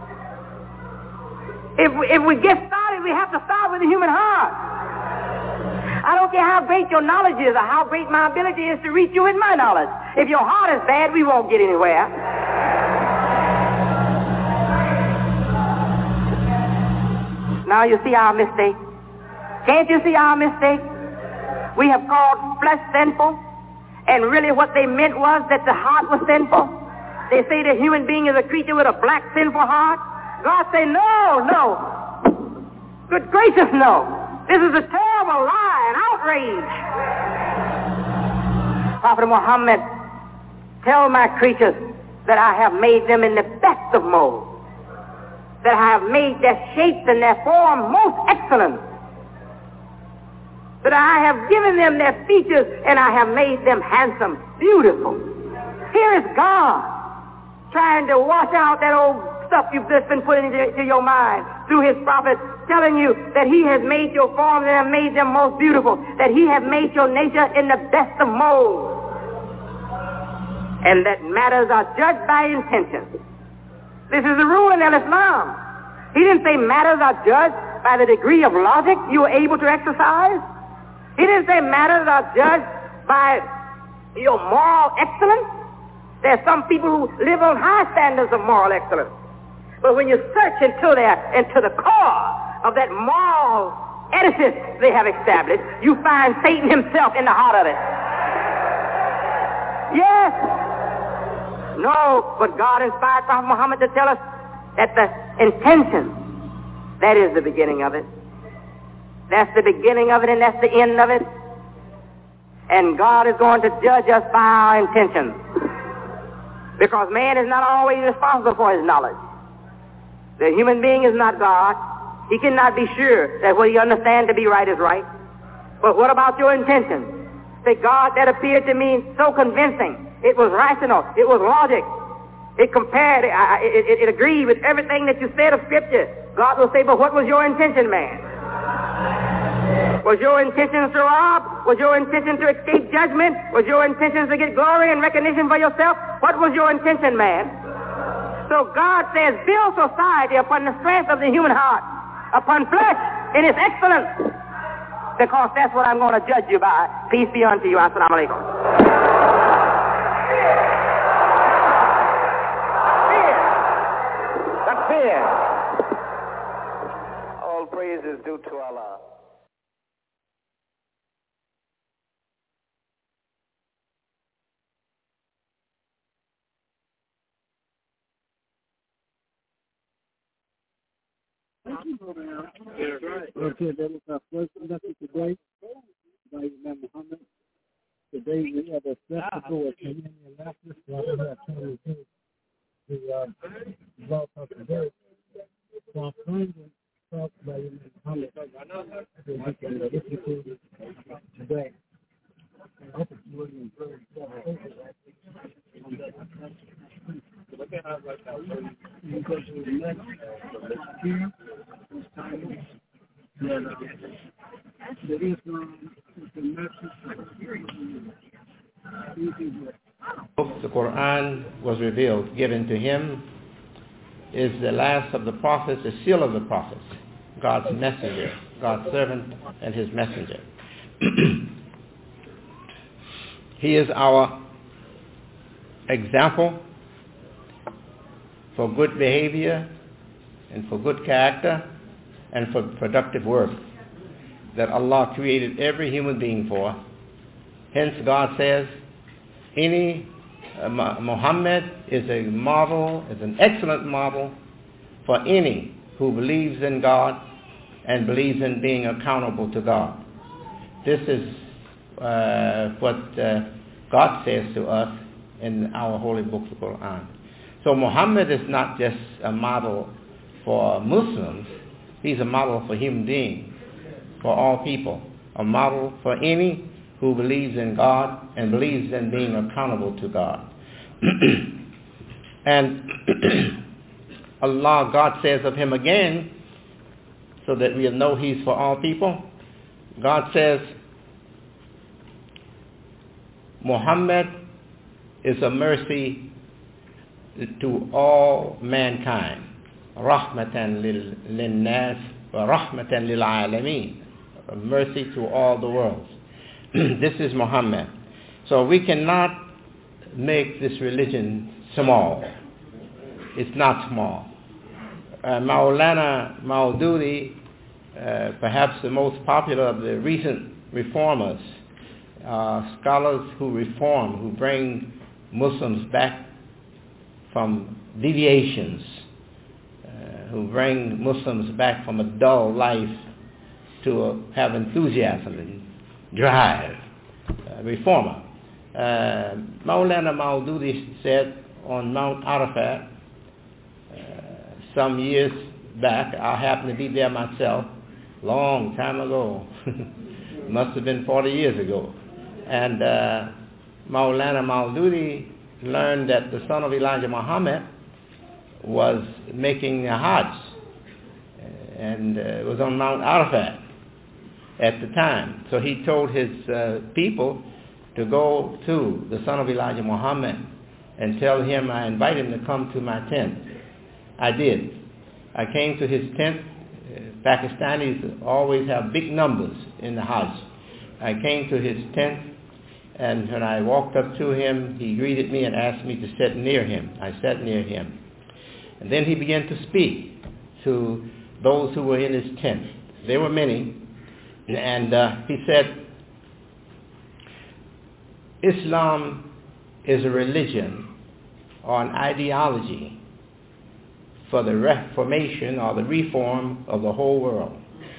If we get started, we have to start with the human heart. I don't care how great your knowledge is or how great my ability is to reach you with my knowledge. If your heart is bad, we won't get anywhere. Now you see our mistake. Can't you see our mistake? We have called flesh sinful, and really what they meant was that the heart was sinful. They say the human being is a creature with a black sinful heart. God say, no. Good gracious, no. This is a terrible lie, an outrage. Prophet Muhammad, tell my creatures that I have made them in the best of molds, that I have made their shapes and their form most excellent, that I have given them their features and I have made them handsome, beautiful. Here is God trying to wash out that old stuff you've just been putting into your mind through his prophet, telling you that he has made your forms and have made them most beautiful, that he has made your nature in the best of molds, and that matters are judged by intention. This is the rule in Islam. He didn't say matters are judged by the degree of logic you are able to exercise. He didn't say matters are judged by your moral excellence. There are some people who live on high standards of moral excellence. But when you search into the core of that moral edifice they have established, you find Satan himself in the heart of it. Yes. No, but God inspired Prophet Muhammad to tell us that the intention, that is the beginning of it. That's the beginning of it, and that's the end of it. And God is going to judge us by our intentions. Because man is not always responsible for his knowledge. The human being is not God. He cannot be sure that what he understands to be right is right. But what about your intention? Say, God, that appeared to me so convincing. It was rational. It was logic. It compared. It agreed with everything that you said of Scripture. God will say, but what was your intention, man? Was your intention to rob? Was your intention to escape judgment? Was your intention to get glory and recognition for yourself? What was your intention, man? So God says, build society upon the strength of the human heart, upon flesh in its excellence, because that's what I'm going to judge you by. Peace be unto you. Assalamu alaikum. Fear. All praise is due to Allah. Okay, that was our first lesson today by Imam Muhammad. Today we have a festival of communion and laughter, so I don't have time to walk up today. So I'm trying to talk by Imam Muhammad so we can listen to today. I hope you enjoy you go to the next here. The Islam is the message. The Quran was revealed, given to him, is the last of the prophets, the seal of the prophets, God's messenger, God's servant and his messenger. He is our example for good behavior and for good character and for productive work that Allah created every human being for. Hence God says, Muhammad is a model, is an excellent model for any who believes in God and believes in being accountable to God. This is what God says to us in our holy book, the Quran. So Muhammad is not just a model for Muslims, he's a model for human beings, for all people, a model for any who believes in God and believes in being accountable to God. And Allah, God says of him again, so that we know he's for all people, God says, Muhammad is a mercy to all mankind. Rahmatan lil-nas wa rahmatan lil-alameen. A mercy to all the worlds. This is Muhammad. So we cannot make this religion small. It's not small. Maulana Maududi, perhaps the most popular of the recent reformers, scholars who reform, who bring Muslims back from deviations, who bring Muslims back from a dull life to have enthusiasm and drive. Reformer. Maulana Maududi said on Mount Arafat some years back, I happened to be there myself, long time ago, must have been 40 years ago, and Maulana Maududi learned that the son of Elijah Muhammad was making a Hajj, and it was on Mount Arafat at the time. So he told his people to go to the son of Elijah Muhammad and tell him I invite him to come to my tent. I did. I came to his tent. Pakistanis always have big numbers in the Hajj. I came to his tent, and when I walked up to him, he greeted me and asked me to sit near him. I sat near him. And then he began to speak to those who were in his tent. There were many. And he said, Islam is a religion or an ideology for the reformation or the reform of the whole world.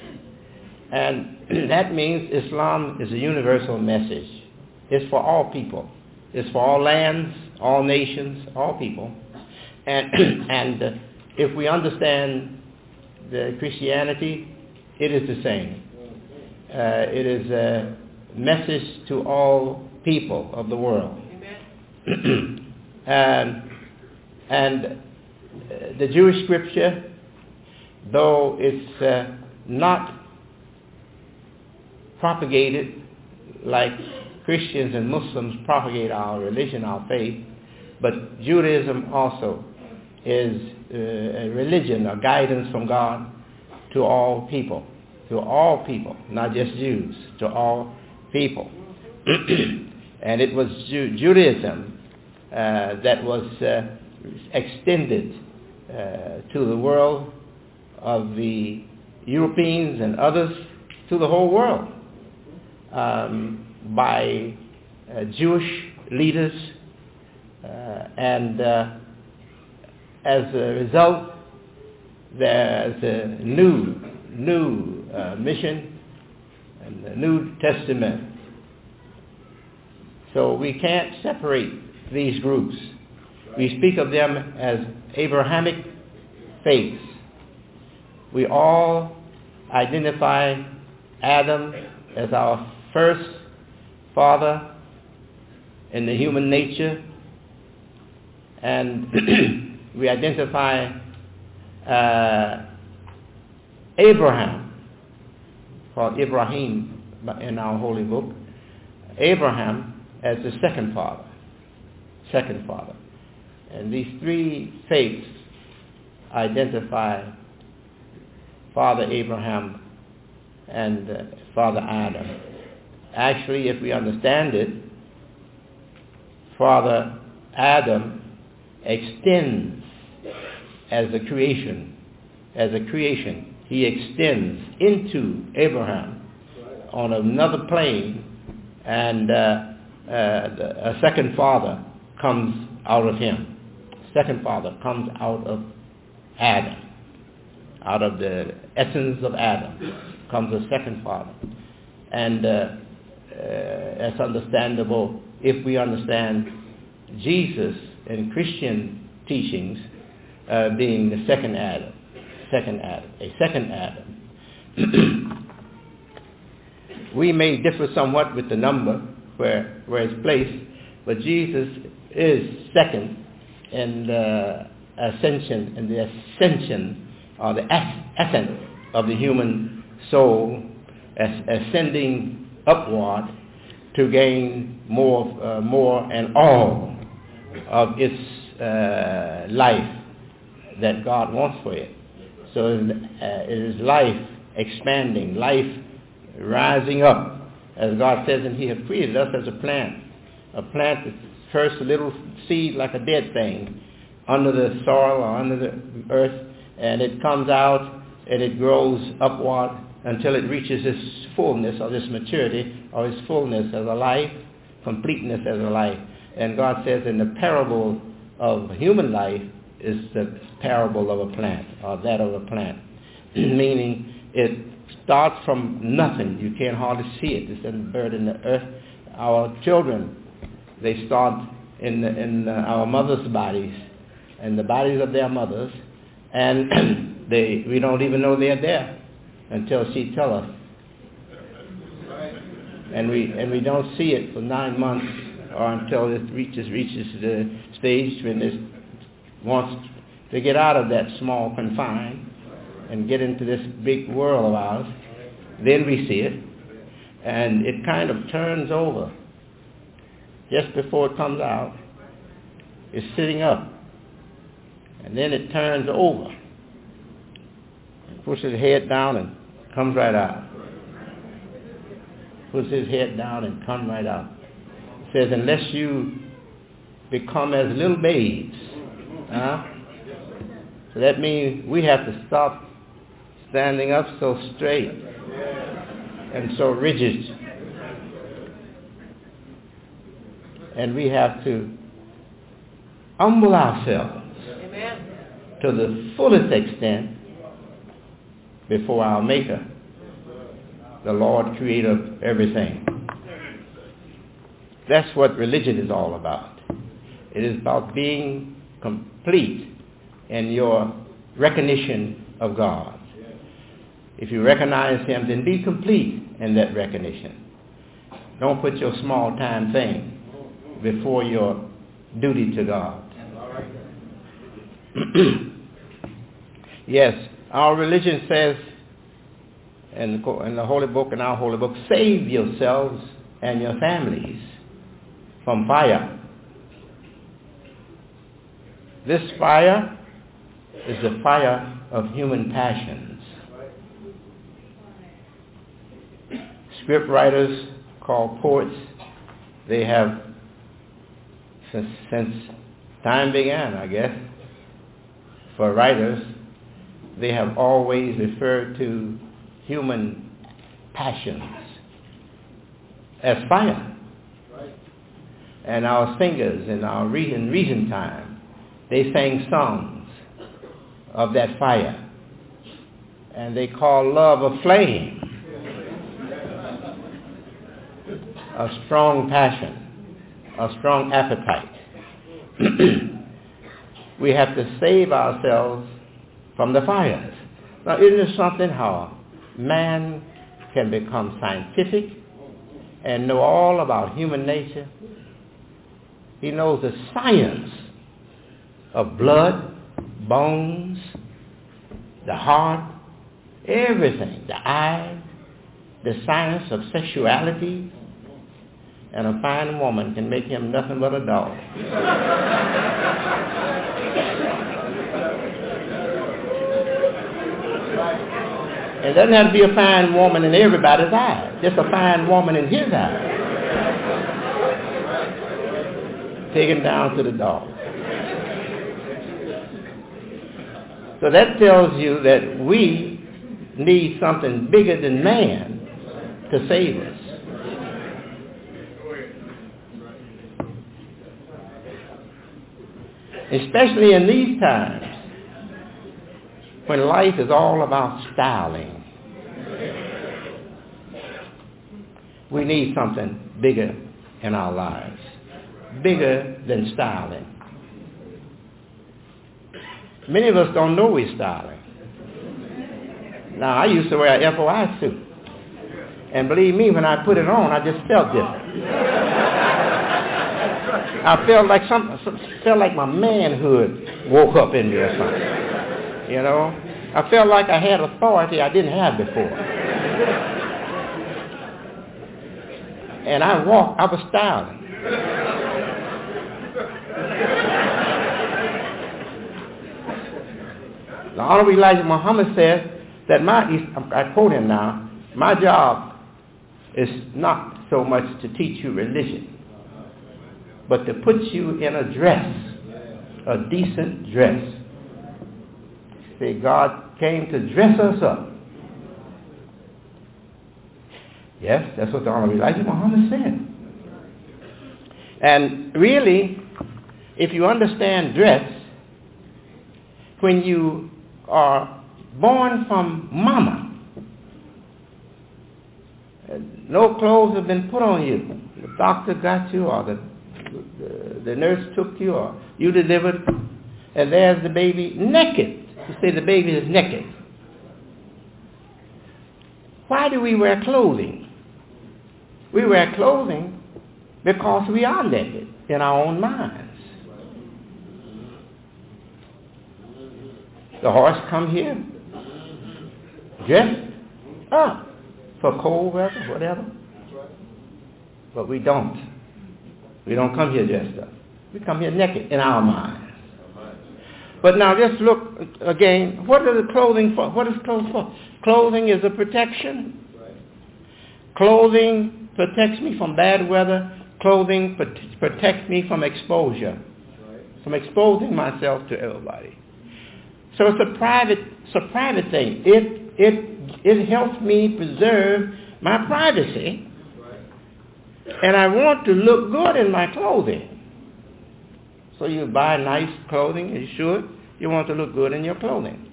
And that means Islam is a universal message. It's for all people. It's for all lands. all nations, all people. And if we understand the Christianity, it is the same. It is a message to all people of the world. And the Jewish scripture, though it's not propagated like Christians and Muslims propagate our religion, our faith, but Judaism also is a religion, a guidance from God to all people, not just Jews, to all people. And it was Judaism that was extended to the world of the Europeans and others, to the whole world, by Jewish leaders, and as a result, there's a new mission and the New Testament. So we can't separate these groups. We speak of them as Abrahamic faiths. We all identify Adam as our first father in the human nature, and we identify Abraham, called Ibrahim in our holy book, Abraham as the second father. And these three faiths identify Father Abraham and Father Adam. Actually, if we understand it, Father Adam extends as a creation. He extends into Abraham on another plane, and a second father comes out of him. Second father comes out of Adam. Out of the essence of Adam comes a second father. And it's understandable if we understand Jesus in Christian teachings being the second Adam. We may differ somewhat with the number where it's placed, but Jesus is second in the ascension or the essence of the human soul, ascending upward to gain more and all of its life that God wants for it. So it is life expanding, life rising up, as God says, and He has created us as a plant. A plant is first a little seed like a dead thing under the soil or under the earth, and it comes out and it grows upward until it reaches its fullness or its maturity or its fullness as a life, completeness as a life. And God says in the parable of human life is the parable of a plant, or that of a plant, meaning it starts from nothing. You can't hardly see it. It's a bird in the earth. Our children, they start in our mother's bodies, and the bodies of their mothers, and we don't even know they're there until she tells us. And we don't see it for 9 months or until it reaches the stage when it wants to get out of that small confine and get into this big world of ours. Then we see it, and it kind of turns over. Just before it comes out, it's sitting up, and then it turns over, pushes its head down and comes right out. Puts his head down and comes right out. It says, unless you become as little babes. So that means we have to stop standing up so straight and so rigid. And we have to humble ourselves to the fullest extent before our Maker, the Lord, creator of everything. That's what religion is all about. It is about being complete in your recognition of God. If you recognize him, then be complete in that recognition. Don't put your small-time thing before your duty to God. Yes, our religion says in the Holy Book, in our Holy Book, save yourselves and your families from fire. This fire is the fire of human passions. Script writers called poets, they have, since time began, I guess, for writers, they have always referred to human passions as fire. And our singers in recent time, they sang songs of that fire. And they call love a flame, a strong passion, a strong appetite. We have to save ourselves from the fires. Now, isn't it something how man can become scientific and know all about human nature? He knows the science of blood, bones, the heart, everything, the eyes, the science of sexuality, and a fine woman can make him nothing but a dog. It doesn't have to be a fine woman in everybody's eyes, just a fine woman in his eyes. Take him down to the dog. So that tells you that we need something bigger than man to save us. Especially in these times when life is all about styling. We need something bigger in our lives, bigger than styling. Many of us don't know we're styling. Now, I used to wear a FOI suit, and believe me, when I put it on, I just felt different. I felt like my manhood woke up in me or something. You know, I felt like I had authority I didn't have before. And I was styling. The Honorable Elijah Muhammad says that I quote him now, my job is not so much to teach you religion, but to put you in a dress, a decent dress. See, God came to dress us up. Yes, that's what the Honorable Elijah Muhammad said. And really, if you understand dress, when you are born from mama, no clothes have been put on you. The doctor got you, or the nurse took you, or you delivered, and there's the baby naked. You say the baby is naked. Why do we wear clothing? We wear clothing because we are naked in our own minds. The horse come here dressed up for cold weather, whatever. But we don't. We don't come here dressed up. We come here naked in our minds. But now just look again. What is the clothing for? What is clothes for? Clothing is a protection. Clothing protects me from bad weather. Clothing protects me from exposure, from exposing myself to everybody. So it's a private thing. It helps me preserve my privacy, and I want to look good in my clothing. So you buy nice clothing, you should. You want to look good in your clothing.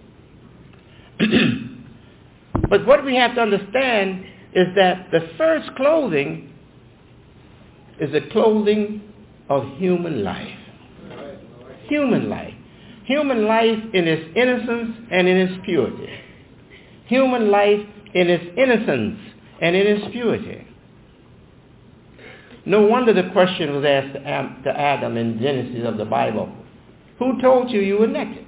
But what we have to understand is that the first clothing is the clothing of human life. human life. Human life in its innocence and in its purity. Human life in its innocence and in its purity. No wonder the question was asked to Adam in Genesis of the Bible. Who told you you were naked?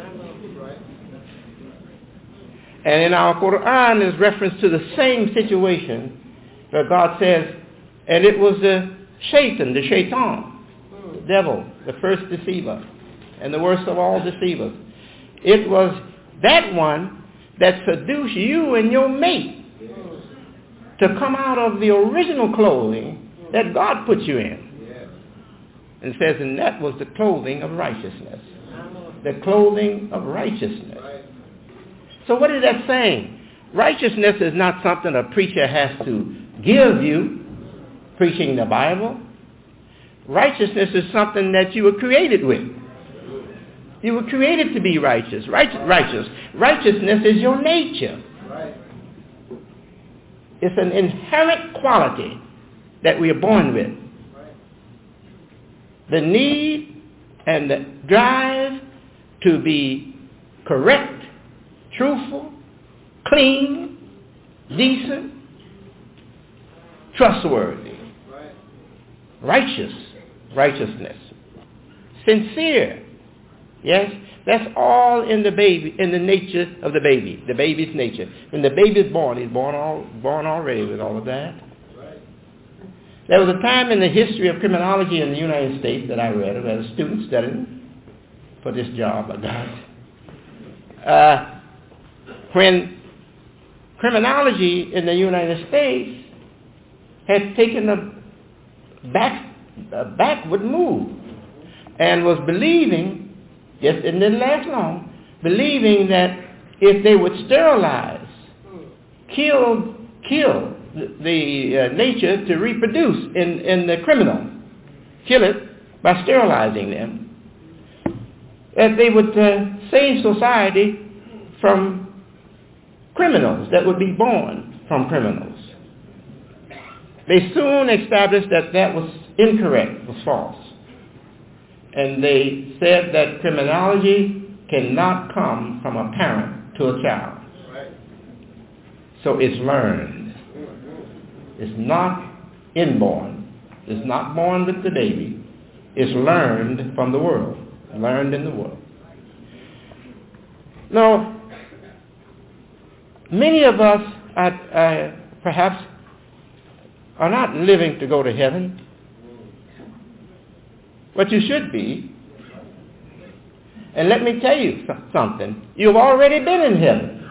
And in our Quran is reference to the same situation where God says, and it was the shaitan, the devil, the first deceiver, and the worst of all deceivers. It was that one that seduced you and your mate to come out of the original clothing that God put you in. And it says, and that was the clothing of righteousness. The clothing of righteousness. So what is that saying? Righteousness is not something a preacher has to give you, preaching the Bible. Righteousness is something that you were created with. You were created to be righteous. Righteousness is your nature. It's an inherent quality that we are born with. The need and the drive to be correct, truthful, clean, decent, trustworthy, righteousness, sincere. Yes, that's all in the baby, in the nature of the baby's nature. When the baby is born, he's born already with all of that. There was a time in the history of criminology in the United States that I read as a student studying for this job I got. When criminology in the United States had taken a backward move and was believing, yes, it didn't last long, believing that if they would sterilize, kill the nature to reproduce in the criminal, kill it by sterilizing them, that they would save society from criminals that would be born from criminals. They soon established that that was incorrect, was false. And they said that criminology cannot come from a parent to a child. So it's learned. It's not inborn. It's not born with the baby. It's learned from the world. Learned in the world. Now, many of us perhaps are not living to go to heaven. But you should be. And let me tell you something. You've already been in heaven.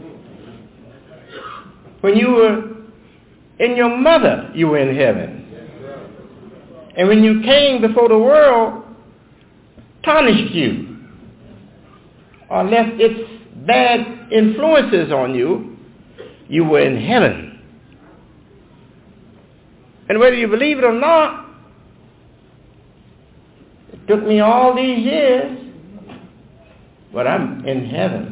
When you were in your mother, you were in heaven. And when you came before the world, tarnished you, or left its bad influences on you, you were in heaven. And whether you believe it or not, it took me all these years, but I'm in heaven.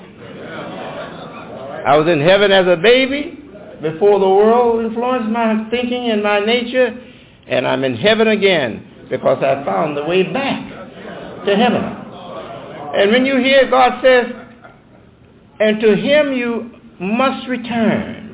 I was in heaven as a baby before the world influenced my thinking and my nature, and I'm in heaven again because I found the way back to heaven. And when you hear God says, and to him you must return,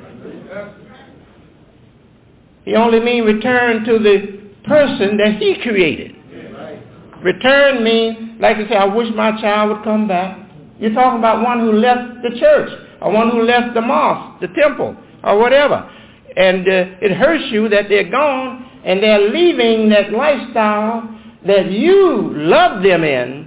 he only means return to the person that he created. Return means, like I say, I wish my child would come back. You're talking about one who left the church, or one who left the mosque, the temple, or whatever. And it hurts you that they're gone, and they're leaving that lifestyle that you love them in,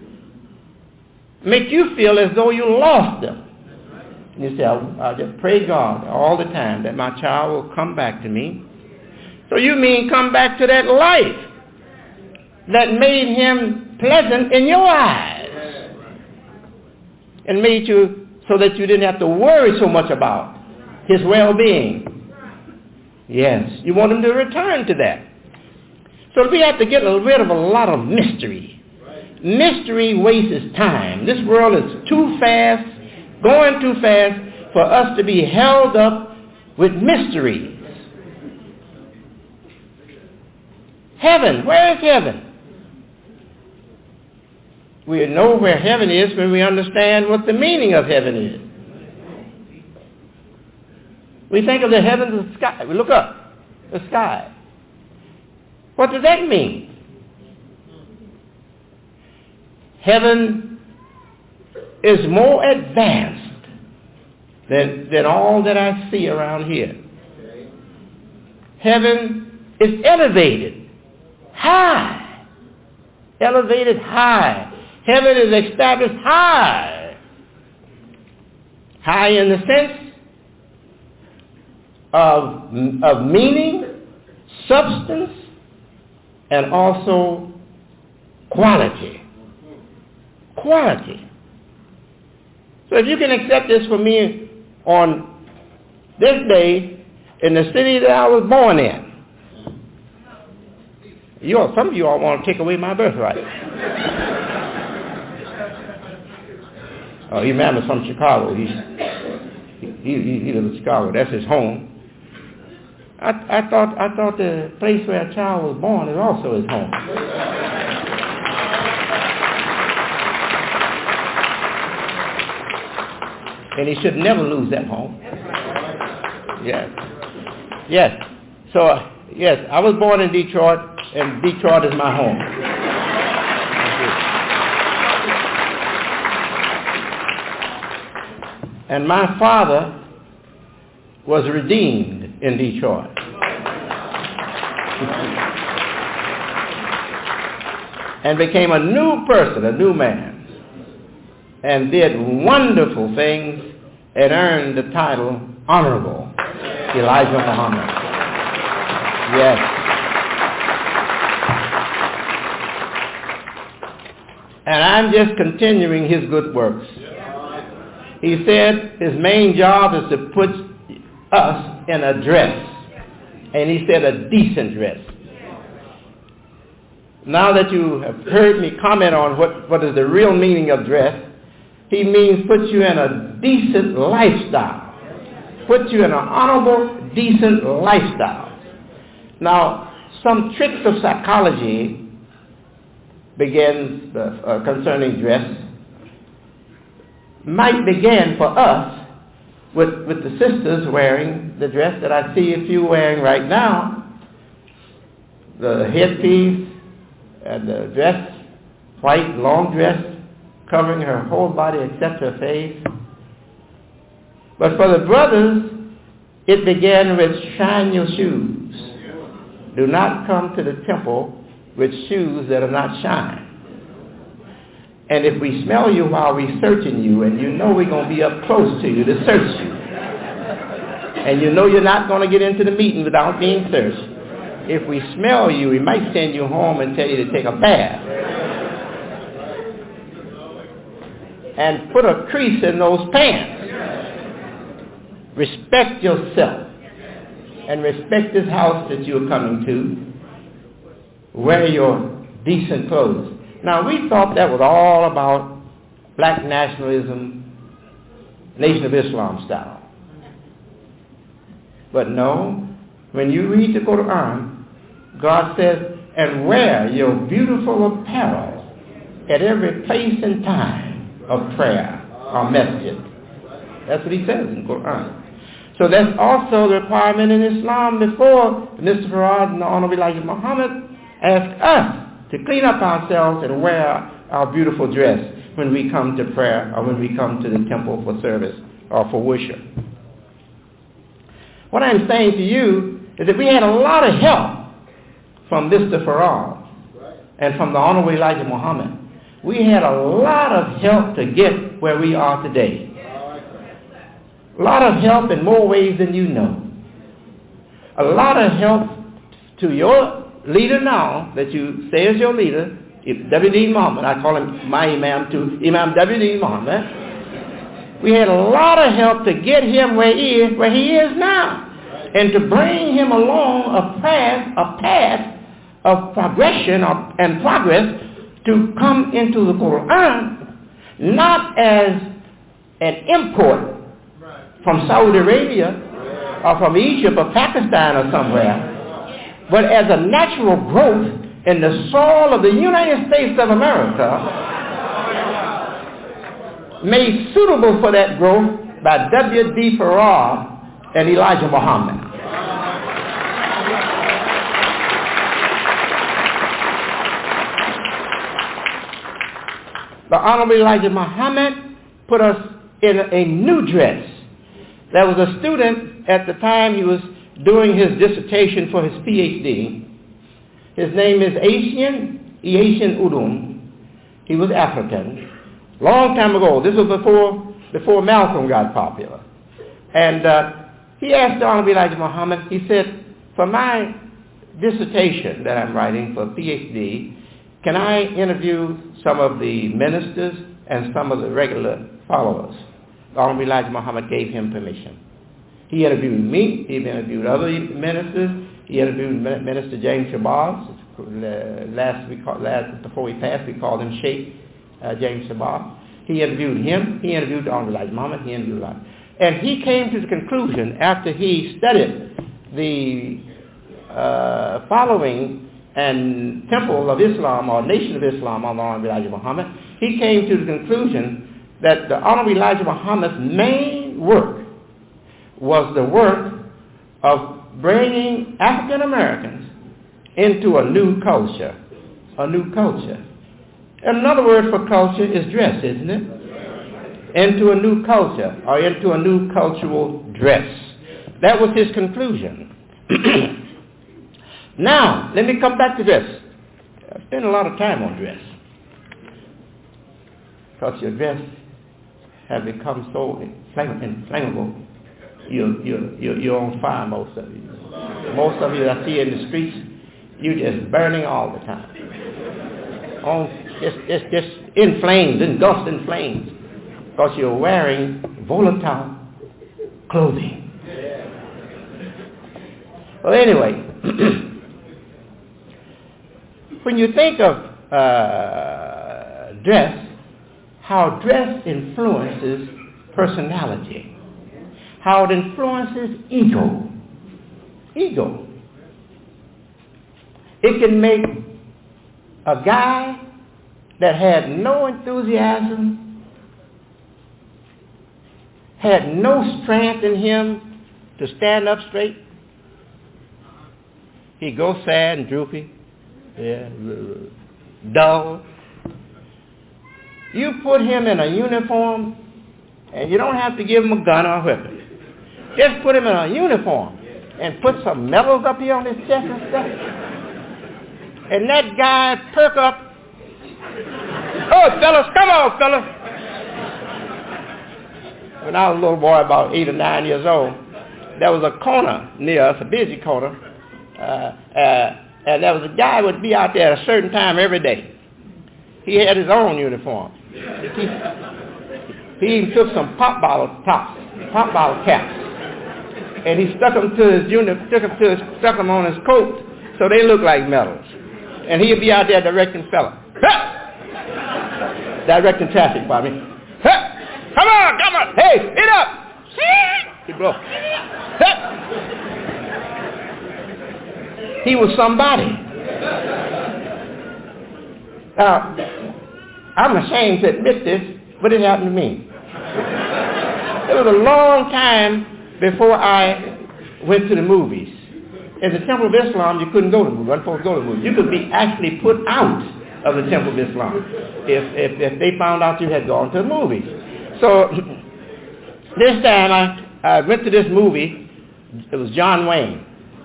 make you feel as though you lost them. And you say, I just pray God all the time that my child will come back to me. So you mean come back to that life that made him pleasant in your eyes and made you so that you didn't have to worry so much about his well-being. Yes, you want him to return to that. So we have to get rid of a lot of mystery. Mystery wastes time. This world is too fast, going too fast for us to be held up with mysteries. Heaven, where is heaven? We know where heaven is when we understand what the meaning of heaven is. We think of the heavens as the sky. We look up, the sky. What does that mean? Heaven is more advanced than all that I see around here. Heaven is elevated high. Elevated high. Heaven is established high. High in the sense of meaning, substance, and also quality. Quality. So if you can accept this for me on this day in the city that I was born in, some of you all want to take away my birthright. Imam is from Chicago. He lives in Chicago. That's his home. I thought the place where a child was born is also his home. And he should never lose that home. Yes. So, yes, I was born in Detroit, and Detroit is my home. And my father was redeemed in Detroit. And became a new person, a new man, and did wonderful things and earned the title Honorable Elijah Muhammad. Yes. And I'm just continuing his good works. He said his main job is to put us in a dress. And he said a decent dress. Now that you have heard me comment on what is the real meaning of dress, he means put you in a decent lifestyle. Put you in an honorable, decent lifestyle. Now, some tricks of psychology begins concerning dress. Might begin for us with the sisters wearing the dress that I see a few wearing right now. The headpiece and the dress, white long dress, covering her whole body except her face. But for the brothers, it began with shine your shoes. Do not come to the temple with shoes that are not shined. And if we smell you while we're searching you, and you know we're going to be up close to you to search you, and you know you're not going to get into the meeting without being searched, if we smell you, we might send you home and tell you to take a bath. And put a crease in those pants. Respect yourself. And respect this house that you're coming to. Wear your decent clothes. Now, we thought that was all about black nationalism, Nation of Islam style. But no, when you read the Quran, God says, and wear your beautiful apparel at every place and time of prayer or masjid. That's what he says in the Quran. So that's also the requirement in Islam before Mr. Farad and the Honorable Elijah Muhammad asked us to clean up ourselves and wear our beautiful dress when we come to prayer or when we come to the temple for service or for worship. What I'm saying to you is that we had a lot of help from Mr. Farad and from the Honorable Elijah Muhammad. We had a lot of help to get where we are today. A lot of help in more ways than you know. A lot of help to your leader now, that you say is your leader, W.D. Muhammad. I call him my Imam too, Imam W.D. Muhammad. We had a lot of help to get him where he is now. And to bring him along a path of progression and progress to come into the Quran, not as an import from Saudi Arabia or from Egypt or Pakistan or somewhere, but as a natural growth in the soil of the United States of America, made suitable for that growth by W.D. Farrar and Elijah Muhammad. The Honorable Elijah Muhammad put us in a new dress. There was a student at the time he was doing his dissertation for his PhD. His name is Asian Udum. He was African. Long time ago. This was before Malcolm got popular. And he asked the Honorable Elijah Muhammad, he said, for my dissertation that I'm writing for PhD, can I interview some of the ministers and some of the regular followers? The Honorable Elijah Muhammad gave him permission. He interviewed me. He interviewed other ministers. He interviewed Minister James Shabazz. Before he passed, we called him Sheikh James Shabazz. He interviewed him. He interviewed the Honorable Elijah Muhammad. He interviewed Elijah. And he came to the conclusion, after he studied the following and Temple of Islam or Nation of Islam on the Honorable Elijah Muhammad, he came to the conclusion that the Honorable Elijah Muhammad's main work was the work of bringing African Americans into a new culture. A new culture. And another word for culture is dress, isn't it? Into a new culture or into a new cultural dress. That was his conclusion. Now, let me come back to dress. I spend a lot of time on dress. Because your dress has become so inflammable. You're on fire, most of you. Most of you that I see in the streets, you're just burning all the time. Just in flames, engulfed in flames. Because you're wearing volatile clothing. Well, anyway, when you think of dress, how dress influences personality, how it influences ego. Ego. It can make a guy that had no enthusiasm, had no strength in him to stand up straight. He goes sad and droopy, dull. You put him in a uniform, and you don't have to give him a gun or a weapon. Just put him in a uniform and put some medals up here on his chest and stuff. And that guy perk up. Oh, fellas, come on, fellas. When I was a little boy, about 8 or 9 years old, there was a corner near us, a busy corner, and there was a guy who would be out there at a certain time every day. He had his own uniform. He even took some pop bottle caps, and he stuck them on his coat, so they looked like medals. And he'd be out there directing directing traffic, pardon me. Come on, hey, get up! He broke. He was somebody. Now, I'm ashamed to admit this, but it happened to me. It was a long time before I went to the movies. In the Temple of Islam, you couldn't go to the movies. You weren't supposed to go to the movies. You could be actually put out of the Temple of Islam if they found out you had gone to the movies. So this time I went to this movie. It was John Wayne,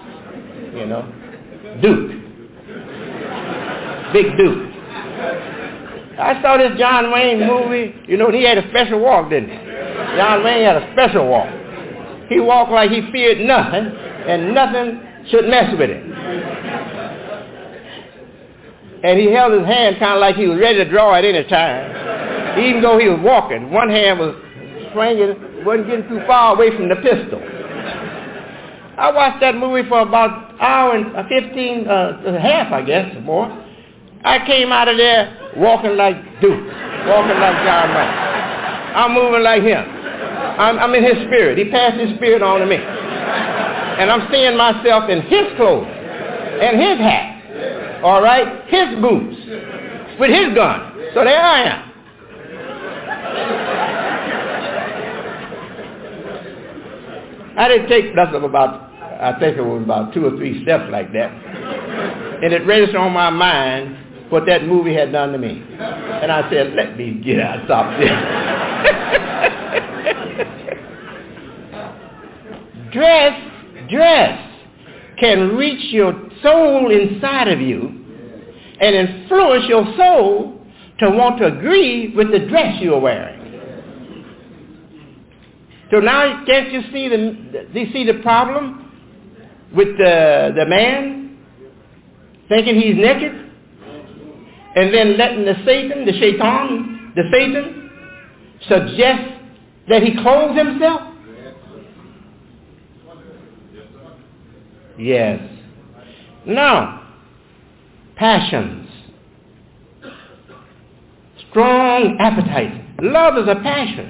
Duke, Big Duke. I saw this John Wayne movie. He had a special walk, didn't he? John Wayne had a special walk. He walked like he feared nothing, and nothing should mess with him. And he held his hand kind of like he was ready to draw at any time. Even though he was walking, one hand was swinging, wasn't getting too far away from the pistol. I watched that movie for about an hour and 15, a half, I guess, or more. I came out of there walking like Duke, walking like John Wayne. I'm moving like him. I'm in his spirit. He passed his spirit on to me. And I'm seeing myself in his clothes and his hat, all right, his boots, with his gun. So there I am. I didn't take nothing about, I think it was about 2 or 3 steps like that. And it registered on my mind what that movie had done to me. And I said, let me get out, stop this. Dress can reach your soul inside of you and influence your soul to want to agree with the dress you're wearing. So now, can't you see the problem with the man thinking he's naked, and then letting the Satan suggest that he clothes himself? Yes. Now, passions, strong appetite. Love is a passion.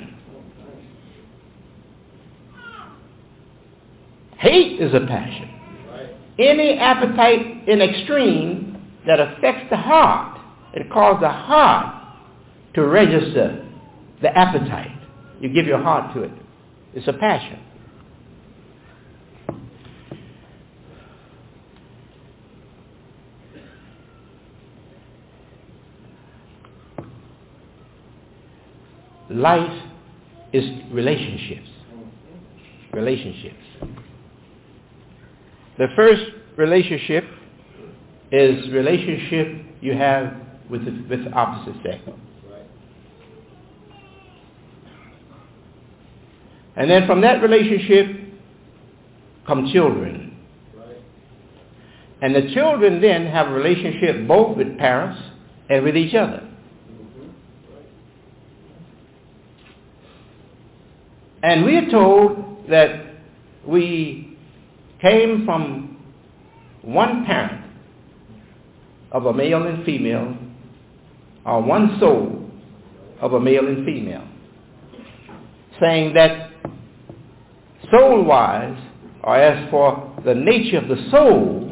Hate is a passion. Any appetite in extreme that affects the heart, it causes the heart to register the appetite. You give your heart to it. It's a passion. Life is relationships. Relationships. The first relationship is relationship you have with the opposite sex. And then from that relationship come children. And the children then have a relationship both with parents and with each other. And we are told that we came from one parent of a male and female, or one soul of a male and female, saying that soul-wise, or as for the nature of the soul,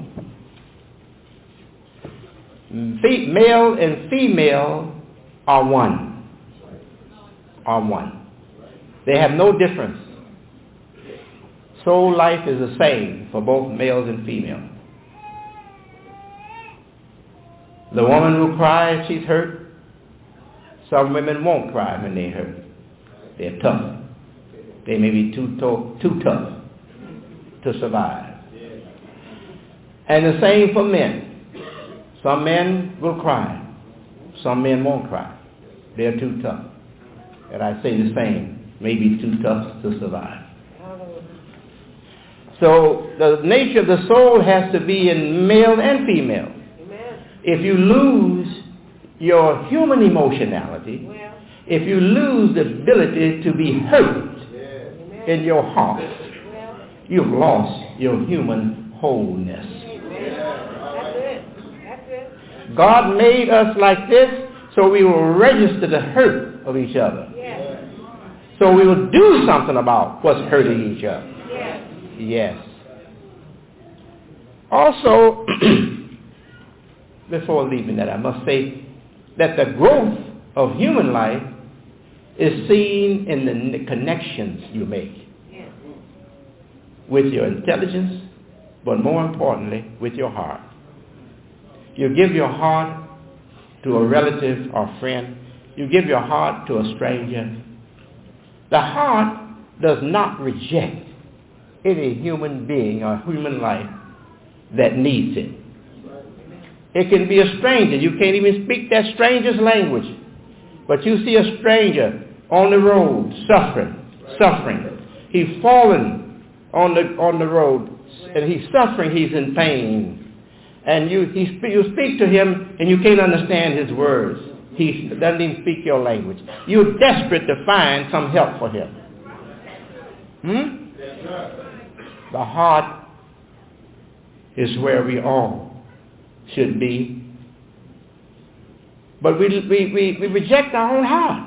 male and female are one. Are one. They have no difference. Soul life is the same for both males and females. The woman will cry if she's hurt. Some women won't cry when they're hurt. They're tough. They may be too tough to survive. And the same for men. Some men will cry. Some men won't cry. They're too tough. And I say the same. Maybe too tough to survive. So the nature of the soul has to be in male and female. Amen. If you lose your human emotionality, if you lose the ability to be hurt in your heart, you've lost your human wholeness. God made us like this so we will register the hurt of each other. So we will do something about what's hurting each other. Yes. Also, before leaving that, I must say that the growth of human life is seen in the connections you make with your intelligence, but more importantly, with your heart. You give your heart to a relative or friend. You give your heart to a stranger. The heart does not reject any human being or human life that needs it. It can be a stranger. You can't even speak that stranger's language. But you see a stranger on the road suffering. He's fallen on the road and he's suffering. He's in pain. And you speak to him and you can't understand his words. He doesn't even speak your language. You're desperate to find some help for him. The heart is where we all should be. But we reject our own heart.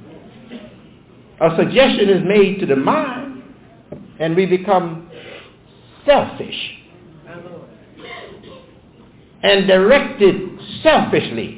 A suggestion is made to the mind and we become selfish and directed selfishly.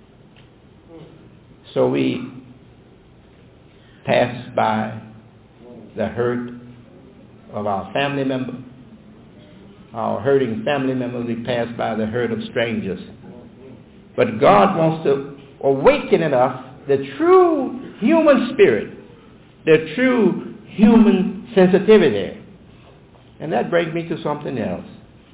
So we pass by the hurt of our family member, our hurting family members. We pass by the hurt of strangers. But God wants to awaken in us the true human spirit, the true human sensitivity. And that brings me to something else.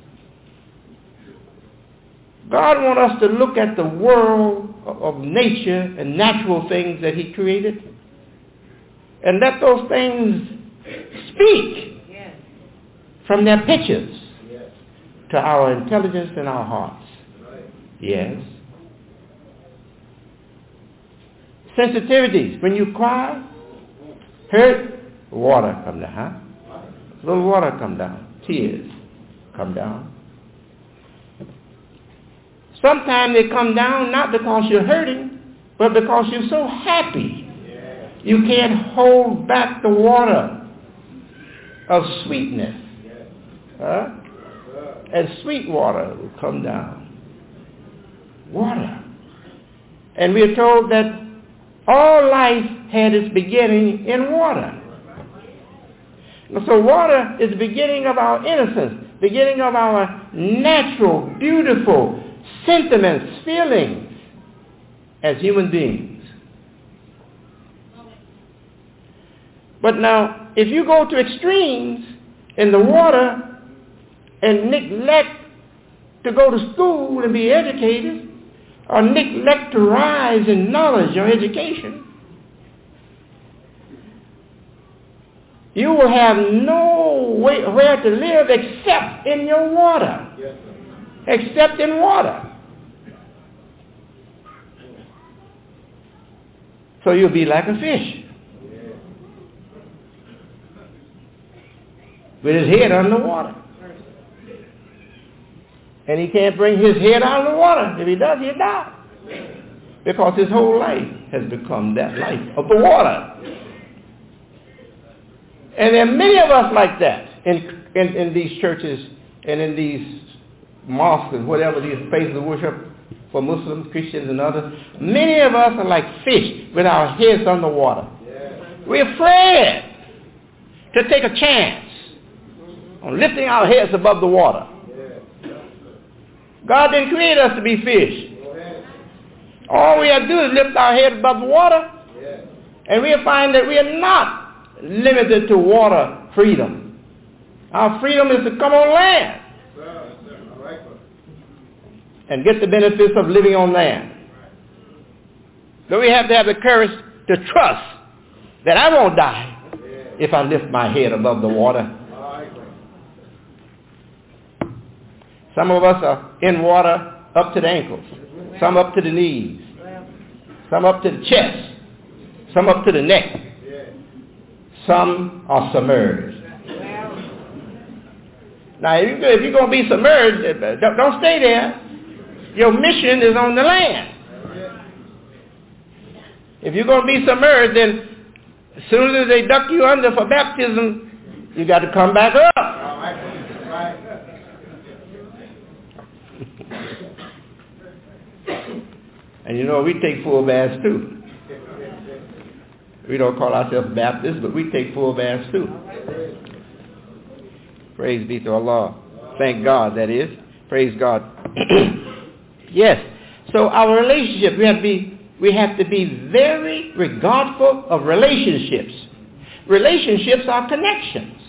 God wants us to look at the world of nature and natural things that he created and let those things speak from their pictures to our intelligence and our hearts. Yes. Sensitivities. When you cry, hurt, water come down. Huh? A little water come down. Tears come down. Sometimes they come down not because you're hurting, but because you're so happy. You can't hold back the water of sweetness. Huh? And sweet water will come down. Water. And we are told that all life had its beginning in water. So water is the beginning of our innocence, beginning of our natural, beautiful sentiments, feelings as human beings. But now, if you go to extremes in the water and neglect to go to school and be educated, or neglect to rise in knowledge or education, you will have no way where to live except in your water. Yes, except in water. So you'll be like a fish with his head under water. And he can't bring his head out of the water. If he does, he'll die. Because his whole life has become that life of the water. And there are many of us like that in these churches and in these mosques and whatever, these places of worship for Muslims, Christians, and others. Many of us are like fish with our heads under water. We're afraid to take a chance on lifting our heads above the water. God didn't create us to be fish. All we have to do is lift our head above the water, and we'll find that we are not limited to water freedom. Our freedom is to come on land and get the benefits of living on land. So we have to have the courage to trust that I won't die if I lift my head above the water. Some of us are in water up to the ankles, some up to the knees, some up to the chest, some up to the neck. Some are submerged. Now, if you're going to be submerged, don't stay there. Your mission is on the land. If you're going to be submerged, then as soon as they duck you under for baptism, you got to come back up. And you know, we take full baths too. We don't call ourselves Baptists, but we take full baths too. Praise be to Allah. Thank God, that is. Praise God. Yes. So our relationship, we have to be very regardful of relationships. Relationships are connections.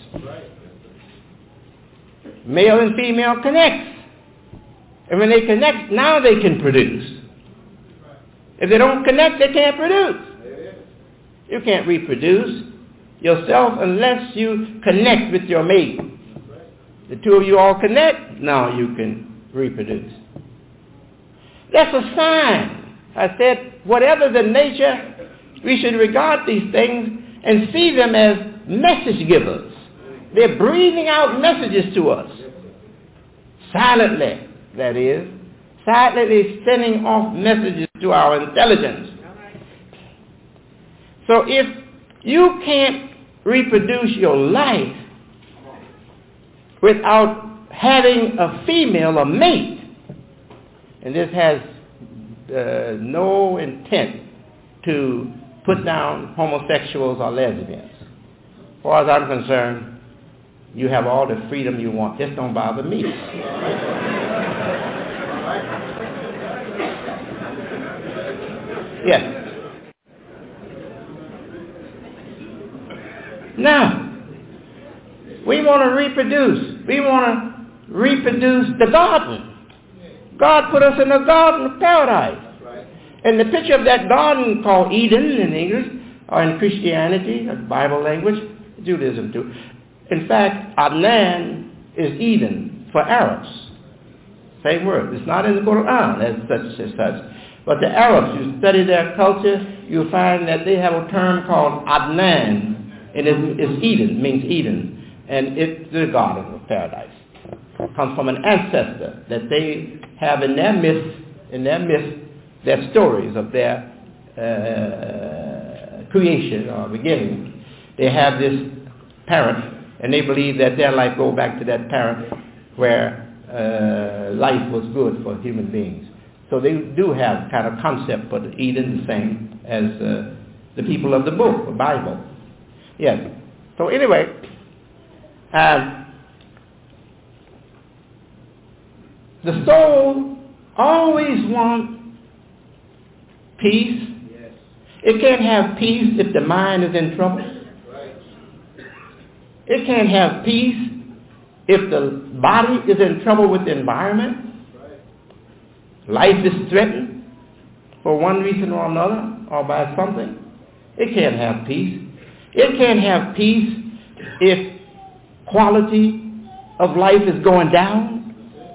Male and female connect. And when they connect, now they can produce. If they don't connect, they can't produce. You can't reproduce yourself unless you connect with your mate. The two of you all connect, now you can reproduce. That's a sign. I said, whatever the nature, we should regard these things and see them as message givers. They're breathing out messages to us. Silently, that is. Silently sending off messages to our intelligence. So if you can't reproduce your life without having a female, a mate, and this has no intent to put down homosexuals or lesbians. As far as I'm concerned, you have all the freedom you want. Just don't bother me. Yes. Now, we want to reproduce. We want to reproduce the garden. God put us in a garden of paradise. And the picture of that garden called Eden in English, or in Christianity, or Bible language, Judaism too. In fact, Adnan is Eden for Arabs. Same word. It's not in the Quran as such. But the Arabs, you study their culture, you'll find that they have a term called Adnan. And it's Eden, means Eden. And it's the garden of paradise. It comes from an ancestor that they have in their midst, their stories of their creation or beginning. They have this parent, and they believe that their life goes back to that parent where life was good for human beings. So they do have kind of concept for Eden the same as the people of the book, the Bible. Yes. So anyway, the soul always wants peace. Yes. It can't have peace if the mind is in trouble. Right. It can't have peace if the body is in trouble with the environment. Right. Life is threatened for one reason or another or by something. It can't have peace. It can't have peace if quality of life is going down.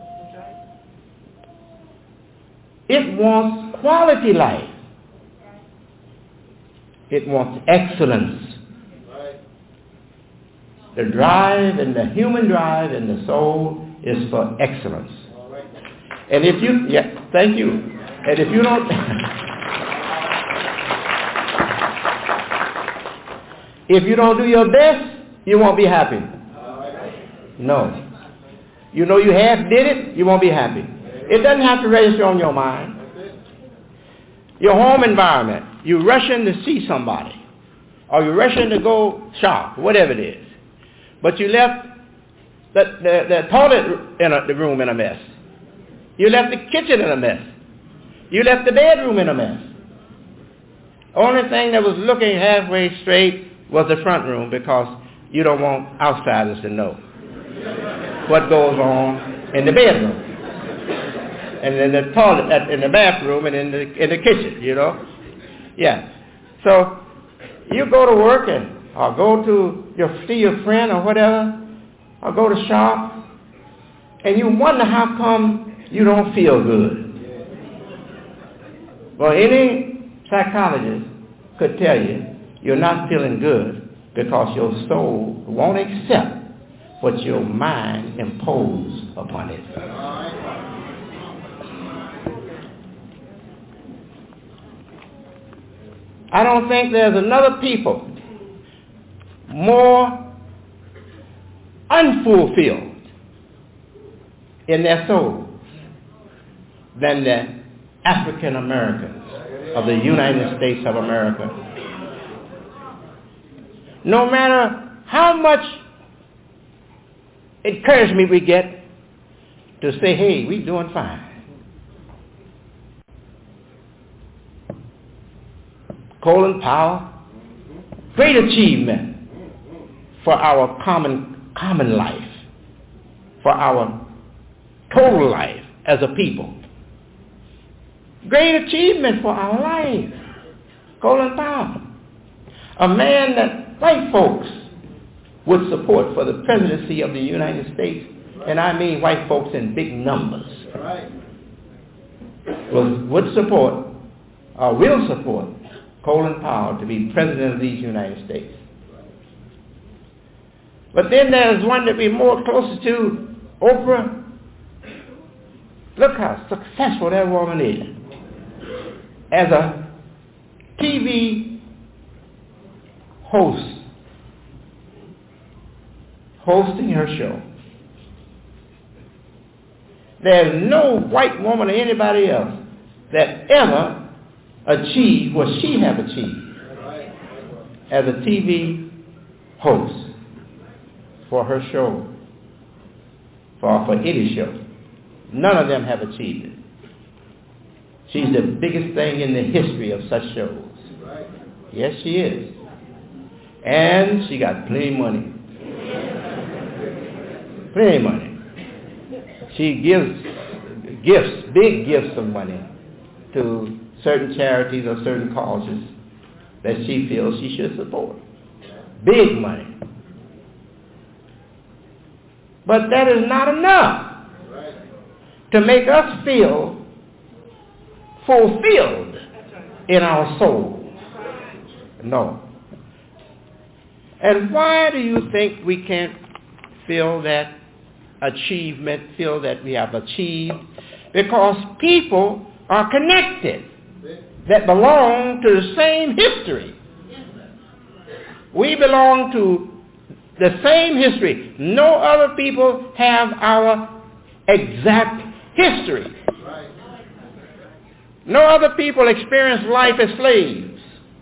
It wants quality life. It wants excellence. The drive and the human drive and the soul is for excellence. And if you, thank you. And if you don't, if you don't do your best, you won't be happy. No. You know you half did it, you won't be happy. It doesn't have to register on your mind. Your home environment, you're rushing to see somebody, or you're rushing to go shop, whatever it is. But you left the toilet in the room in a mess. You left the kitchen in a mess. You left the bedroom in a mess. Only thing that was looking halfway straight was the front room, because you don't want outsiders to know what goes on in the bedroom, and in the toilet, in the bathroom, and in the kitchen, you know. Yeah. So you go to work or go to see your friend or whatever, or go to shop, and you wonder how come you don't feel good. Well, any psychologist could tell you you're not feeling good because your soul won't accept what your mind imposes upon it. I don't think there's another people more unfulfilled in their souls than the African Americans of the United States of America. No matter how much encouragement we get to say, hey, we're doing fine. Colin Powell, great achievement for our common life, for our total life as a people. Great achievement for our life. Colin Powell, a man that white folks would support for the presidency of the United States, and I mean white folks in big numbers, would support or will support Colin Powell to be president of these United States. But then there's one that we're more closer to, Oprah. Look how successful that woman is as a TV host, hosting her show. There's no white woman or anybody else that ever achieved what she have achieved as a TV host for her show, for any show. None of them have achieved it. She's the biggest thing in the history of such shows. Yes, she is. And she got plenty of money. Plenty of money. She gives gifts, big gifts of money to certain charities or certain causes that she feels she should support. Big money. But that is not enough to make us feel fulfilled in our soul. No. And why do you think we can't feel that achievement, feel that we have achieved? Because people are connected that belong to the same history. We belong to the same history. No other people have our exact history. No other people experience life as slaves.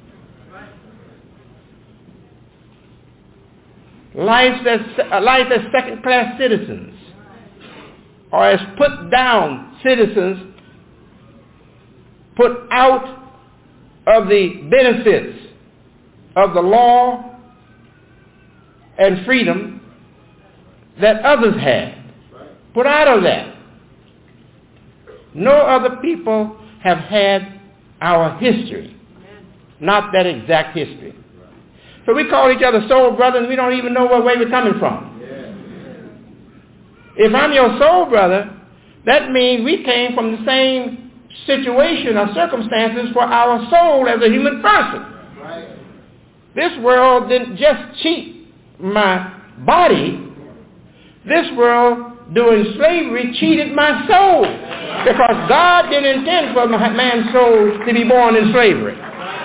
Life as second-class citizens, or as put-down citizens, put out of the benefits of the law and freedom that others had. Put out of that. No other people have had our history, not that exact history. So we call each other soul brothers, and we don't even know what way we're coming from. If I'm your soul brother, that means we came from the same situation or circumstances for our soul as a human person. This world didn't just cheat my body. This world, doing slavery, cheated my soul. Because God didn't intend for man's soul to be born in slavery.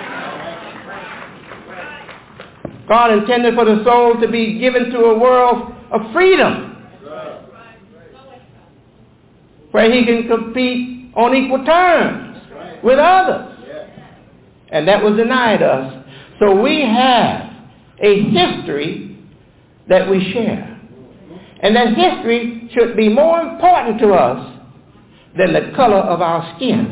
God intended for the soul to be given to a world of freedom, where he can compete on equal terms with others. And that was denied us. So we have a history that we share. And that history should be more important to us than the color of our skin.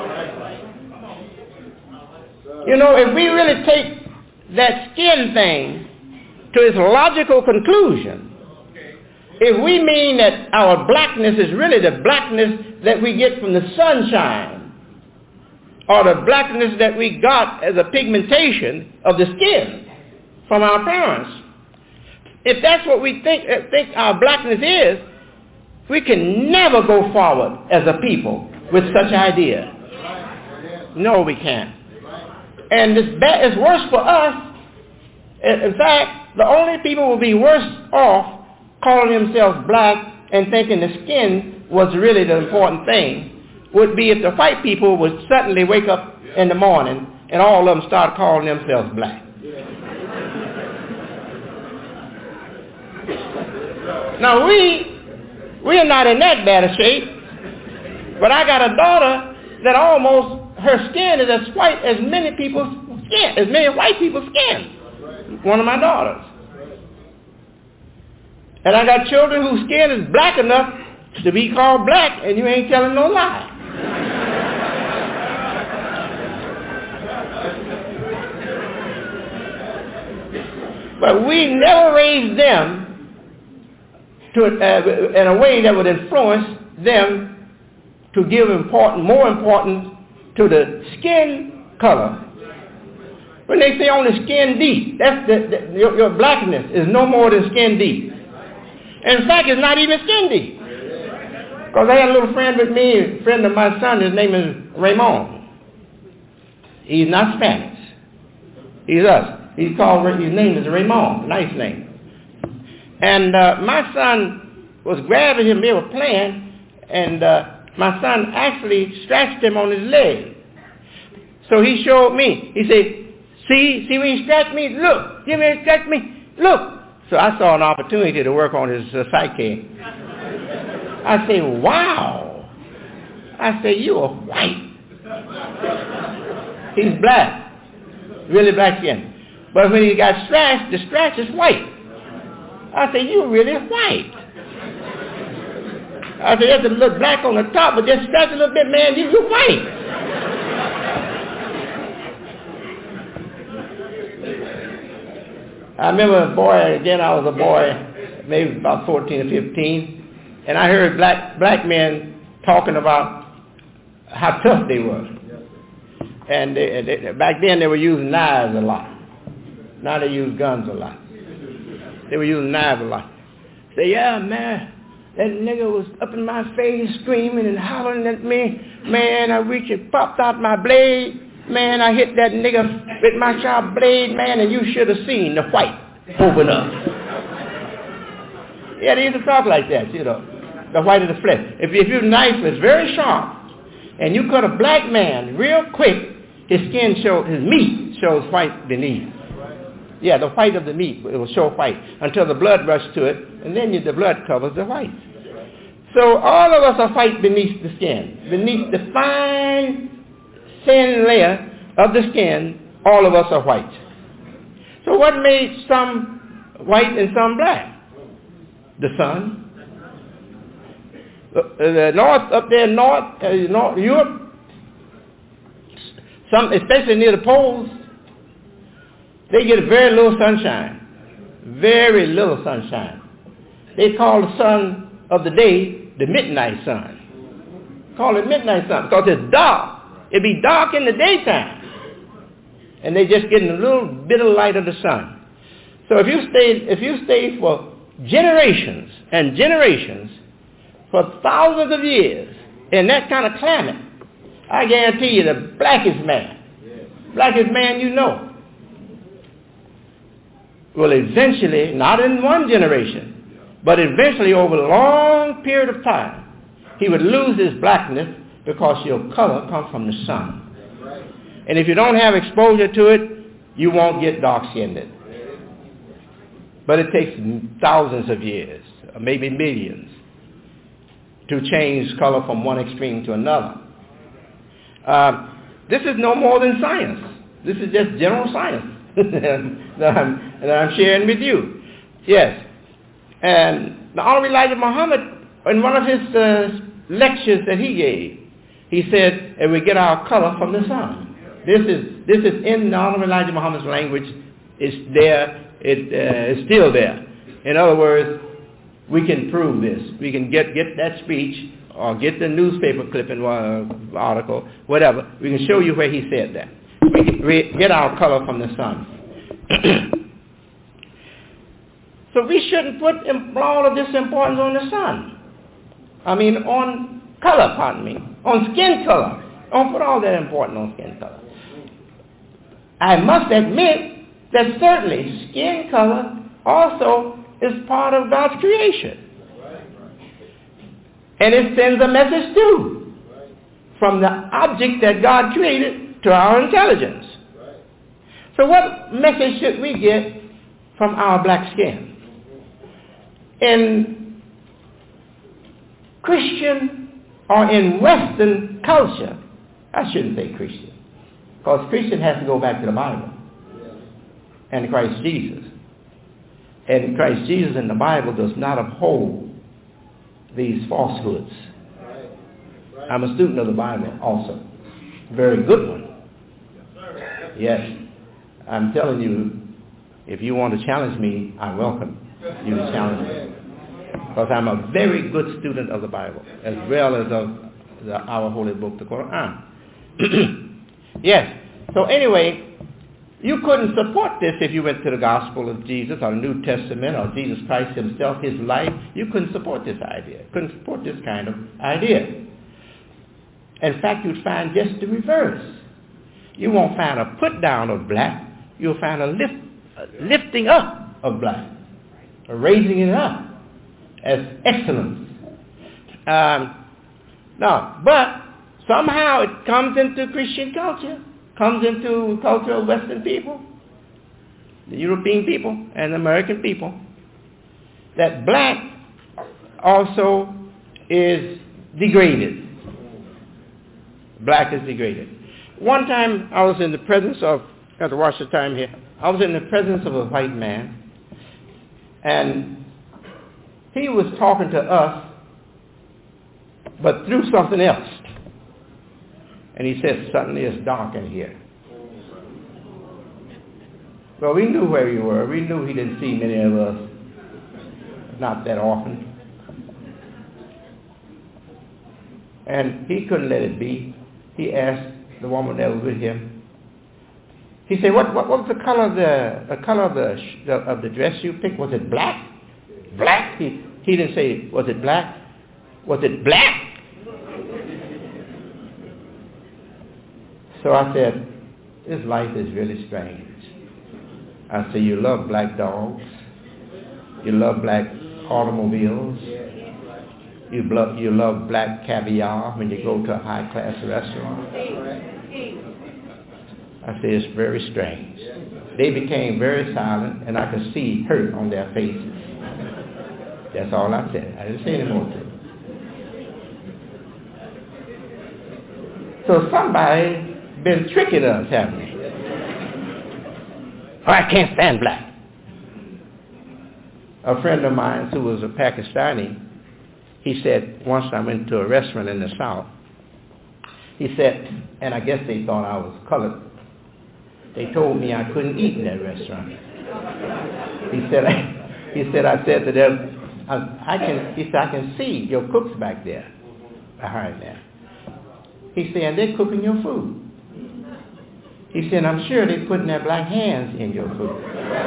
You know, if we really take that skin thing to its logical conclusion, if we mean that our blackness is really the blackness that we get from the sunshine, or the blackness that we got as a pigmentation of the skin from our parents, if that's what we think our blackness is, we can never go forward as a people with such idea. No, we can't. And it's worse for us. In fact, the only people who will be worse off calling themselves black and thinking the skin was really the important thing would be if the white people would suddenly wake up in the morning and all of them start calling themselves black. Now, we are not in that bad a shape, but I got a daughter that almost, her skin is as white as many people's skin, as many white people's skin. One of my daughters. And I got children whose skin is black enough to be called black, and you ain't telling no lie. But we never raised them to in a way that would influence them to give more importance to the skin color. When they say only skin deep, that's your blackness is no more than skin deep. In fact, it's not even skin deep. Because I had a little friend with me, a friend of my son, his name is Raymond. He's not Spanish. He's us. His name is Raymond, nice name. And my son was grabbing him, they were playing, and my son actually scratched him on his leg. So he showed me. He said, see when you scratch me? Look, give me a scratch me. Look. So I saw an opportunity to work on his psyche. I say, wow. I say, you are white. He's black, really black skin. But when he got scratched, the scratch is white. I said, you really white. I said, there's a little black on the top, but just scratch a little bit, man, you're white. I remember I was a boy, maybe about 14 or 15, and I heard black men talking about how tough they were. And back then they were using knives a lot. Now they use guns a lot. They were using knives a lot. Say, yeah, man, that nigga was up in my face screaming and hollering at me. Man, I reached and popped out my blade. Man, I hit that nigga with my sharp blade, man, and you should have seen the white open up. Yeah, they used to talk like that, you know, the white of the flesh. If your knife was very sharp and you cut a black man real quick, his meat shows white beneath. Yeah, the white of the meat, it will show white until the blood rushes to it, and then the blood covers the white. So all of us are white beneath the skin. Beneath the fine, thin layer of the skin, all of us are white. So what made some white and some black? The sun. The north, up there north Europe, especially near the poles, they get very little sunshine. Very little sunshine. They call the sun of the day the midnight sun. Call it midnight sun because it's dark. It'd be dark in the daytime. And they just getting a little bit of light of the sun. So if you stay for generations and generations, for thousands of years in that kind of climate, I guarantee you the blackest man you know, will eventually, not in one generation, but eventually over a long period of time, he would lose his blackness because your color comes from the sun. And if you don't have exposure to it, you won't get dark-skinned. But it takes thousands of years, or maybe millions, to change color from one extreme to another. This is no more than science. This is just general science that I'm sharing with you. Yes. And the Honorable Elijah Muhammad, in one of his lectures that he gave, he said, and we get our color from the sun. This is in the Honorable Elijah Muhammad's language. It's there. It's still there. In other words, we can prove this. We can get that speech or get the newspaper clipping article, whatever. We can show you where he said that. We can get our color from the sun. So we shouldn't put all of this importance on the sun. On color, on skin color. Don't put all that importance on skin color. I must admit that certainly skin color also is part of God's creation. And it sends a message too, from the object that God created to our intelligence. So what message should we get from our black skin? In Christian or in Western culture, I shouldn't say Christian, because Christian has to go back to the Bible and Christ Jesus. And Christ Jesus in the Bible does not uphold these falsehoods. I'm a student of the Bible also. Very good one. Yes. I'm telling you, if you want to challenge me, I welcome you to challenge me. Because I'm a very good student of the Bible, as well as of our holy book, the Quran. Yes. So anyway, you couldn't support this if you went to the Gospel of Jesus or the New Testament or Jesus Christ himself, his life. You couldn't support this idea. Couldn't support this kind of idea. In fact, you'd find just the reverse. You won't find a put down of black. You'll find a lifting up of black, a raising it up as excellence. But somehow it comes into Christian culture, comes into culture of Western people, the European people and American people, that black also is degraded. Black is degraded. One time I was in the presence of Got to watch the time here. I was in the presence of a white man, and he was talking to us, but through something else. And he said, suddenly it's dark in here. Well, we knew where we were. We knew he didn't see many of us, not that often. And he couldn't let it be. He asked the woman that was with him. He said, "What was the color of the dress you picked? Was it black? Black?" He didn't say, "Was it black? Was it black?" So I said, "This life is really strange." I said, "You love black dogs. You love black automobiles. You love black caviar when you go to a high-class restaurant." I said, "It's very strange." They became very silent, and I could see hurt on their faces. That's all I said. I didn't say any more to them. So somebody been tricking us, haven't they? "Oh, I can't stand black." A friend of mine who was a Pakistani, he said, once I went to a restaurant in the South, he said, and I guess they thought I was colored, they told me I couldn't eat in that restaurant. He said, I said to them, I can see your cooks back there, behind there. He said, and they're cooking your food. He said, I'm sure they're putting their black hands in your food.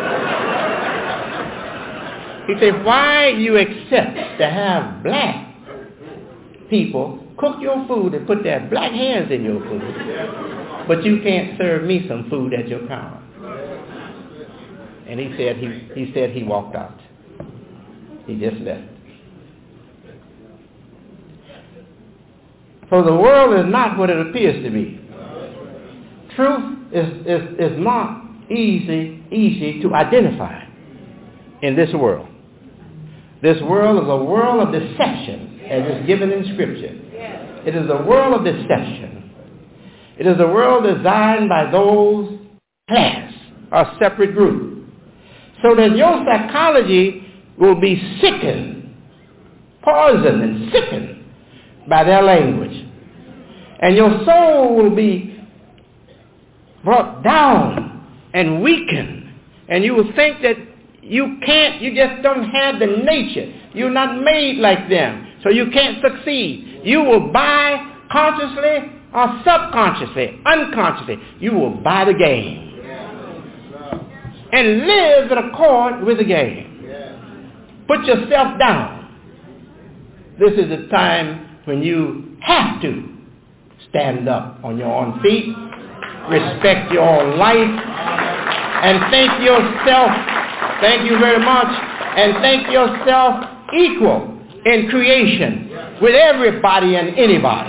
He said, why you accept to have black people cook your food and put their black hands in your food, but you can't serve me some food at your counter? And he said he walked out. He just left. So the world is not what it appears to be. Truth is not easy to identify in this world. This world is a world of deception, as is given in Scripture. It is a world of deception. It is a world designed by those class or separate group, so that your psychology will be sickened, poisoned and sickened by their language. And your soul will be brought down and weakened. And you will think that you just don't have the nature. You're not made like them, so you can't succeed. You will buy consciously or subconsciously, unconsciously, you will buy the game and live in accord with the game. Put yourself down. This is the time when you have to stand up on your own feet, respect your own life, and think yourself, thank you very much, and think yourself equal in creation with everybody and anybody.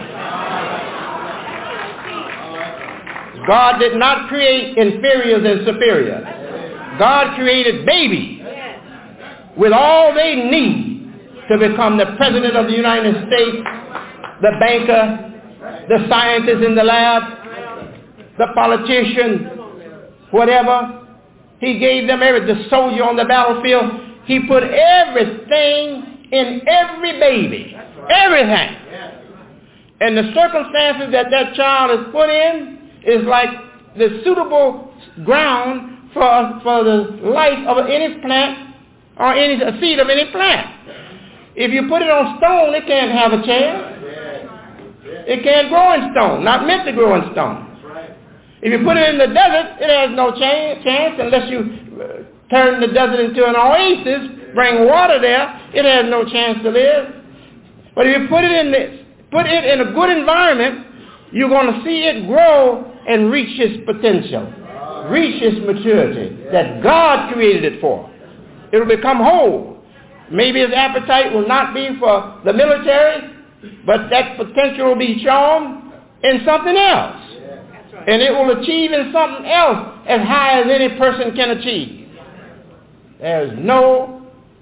God did not create inferiors and superiors. God created babies with all they need to become the President of the United States, the banker, the scientist in the lab, the politician, whatever. He gave them the soldier on the battlefield. He put everything in every baby. Everything. And the circumstances that child is put in is like the suitable ground for the life of any plant or any seed of any plant. If you put it on stone, it can't have a chance. It can't grow in stone, not meant to grow in stone. If you put it in the desert, it has no chance unless you turn the desert into an oasis, bring water there, it has no chance to live. But if you put it in a good environment, you're going to see it grow and reach its potential, reach its maturity that God created it for. It will become whole. Maybe its appetite will not be for the military, but that potential will be shown in something else. And it will achieve in something else as high as any person can achieve. There is no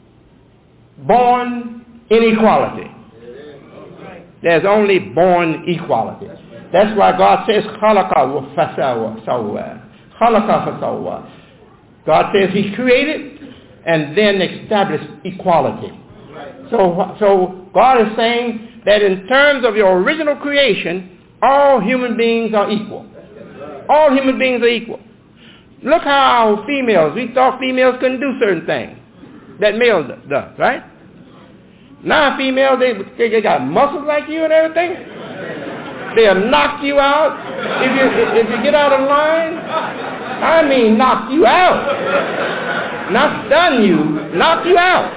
born inequality. There's only born equality. That's why God says, خَلَقَ وَفَسَوَى. Holocaust assault was. God says he created and then established equality. So God is saying that in terms of your original creation, all human beings are equal. All human beings are equal. Look how females, we thought females couldn't do certain things that males does, right? Now females, they got muscles like you and everything. They'll knock you out if you get out of line. I mean knock you out. Not stun you, knock you out.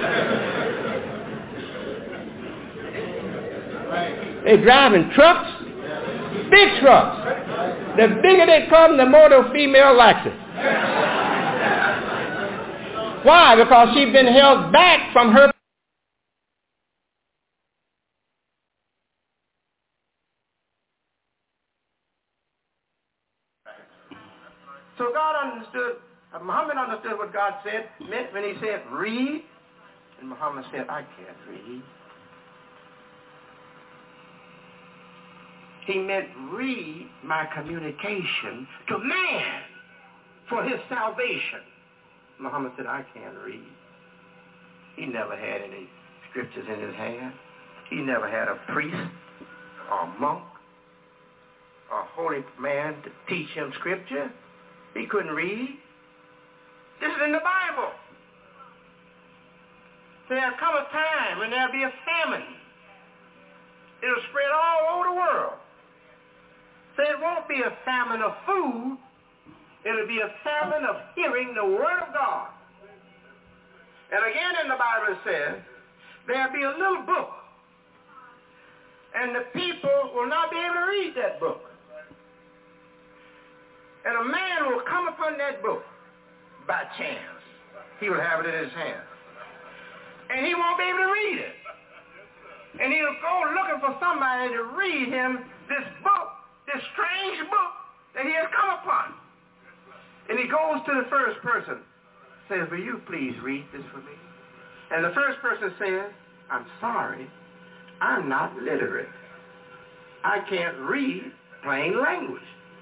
They're driving trucks, big trucks. The bigger they come, the more the female likes it. Why? Because she's been held back from her. So God understood, Muhammad understood what God said meant when he said, read. And Muhammad said, I can't read. He meant read my communication to man for his salvation. Muhammad said, I can't read. He never had any scriptures in his hand. He never had a priest or a monk or a holy man to teach him scripture. He couldn't read. This is in the Bible. There'll come a time when there'll be a famine. It'll spread all over the world. So it won't be a famine of food. It'll be a famine of hearing the word of God. And again in the Bible it says, there'll be a little book. And the people will not be able to read that book. And a man will come upon that book by chance. He will have it in his hand. And he won't be able to read it. And he'll go looking for somebody to read him this book, this strange book that he has come upon. And he goes to the first person, says, will you please read this for me? And the first person says, I'm sorry, I'm not literate. I can't read plain language.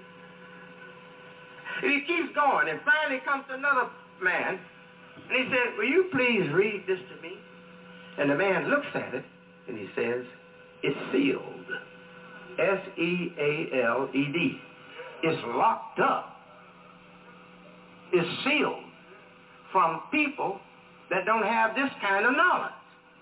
And he keeps going, and finally comes to another man, and he says, will you please read this to me? And the man looks at it, and he says, it's sealed. S-E-A-L-E-D. It's locked up. It's sealed from people that don't have this kind of knowledge.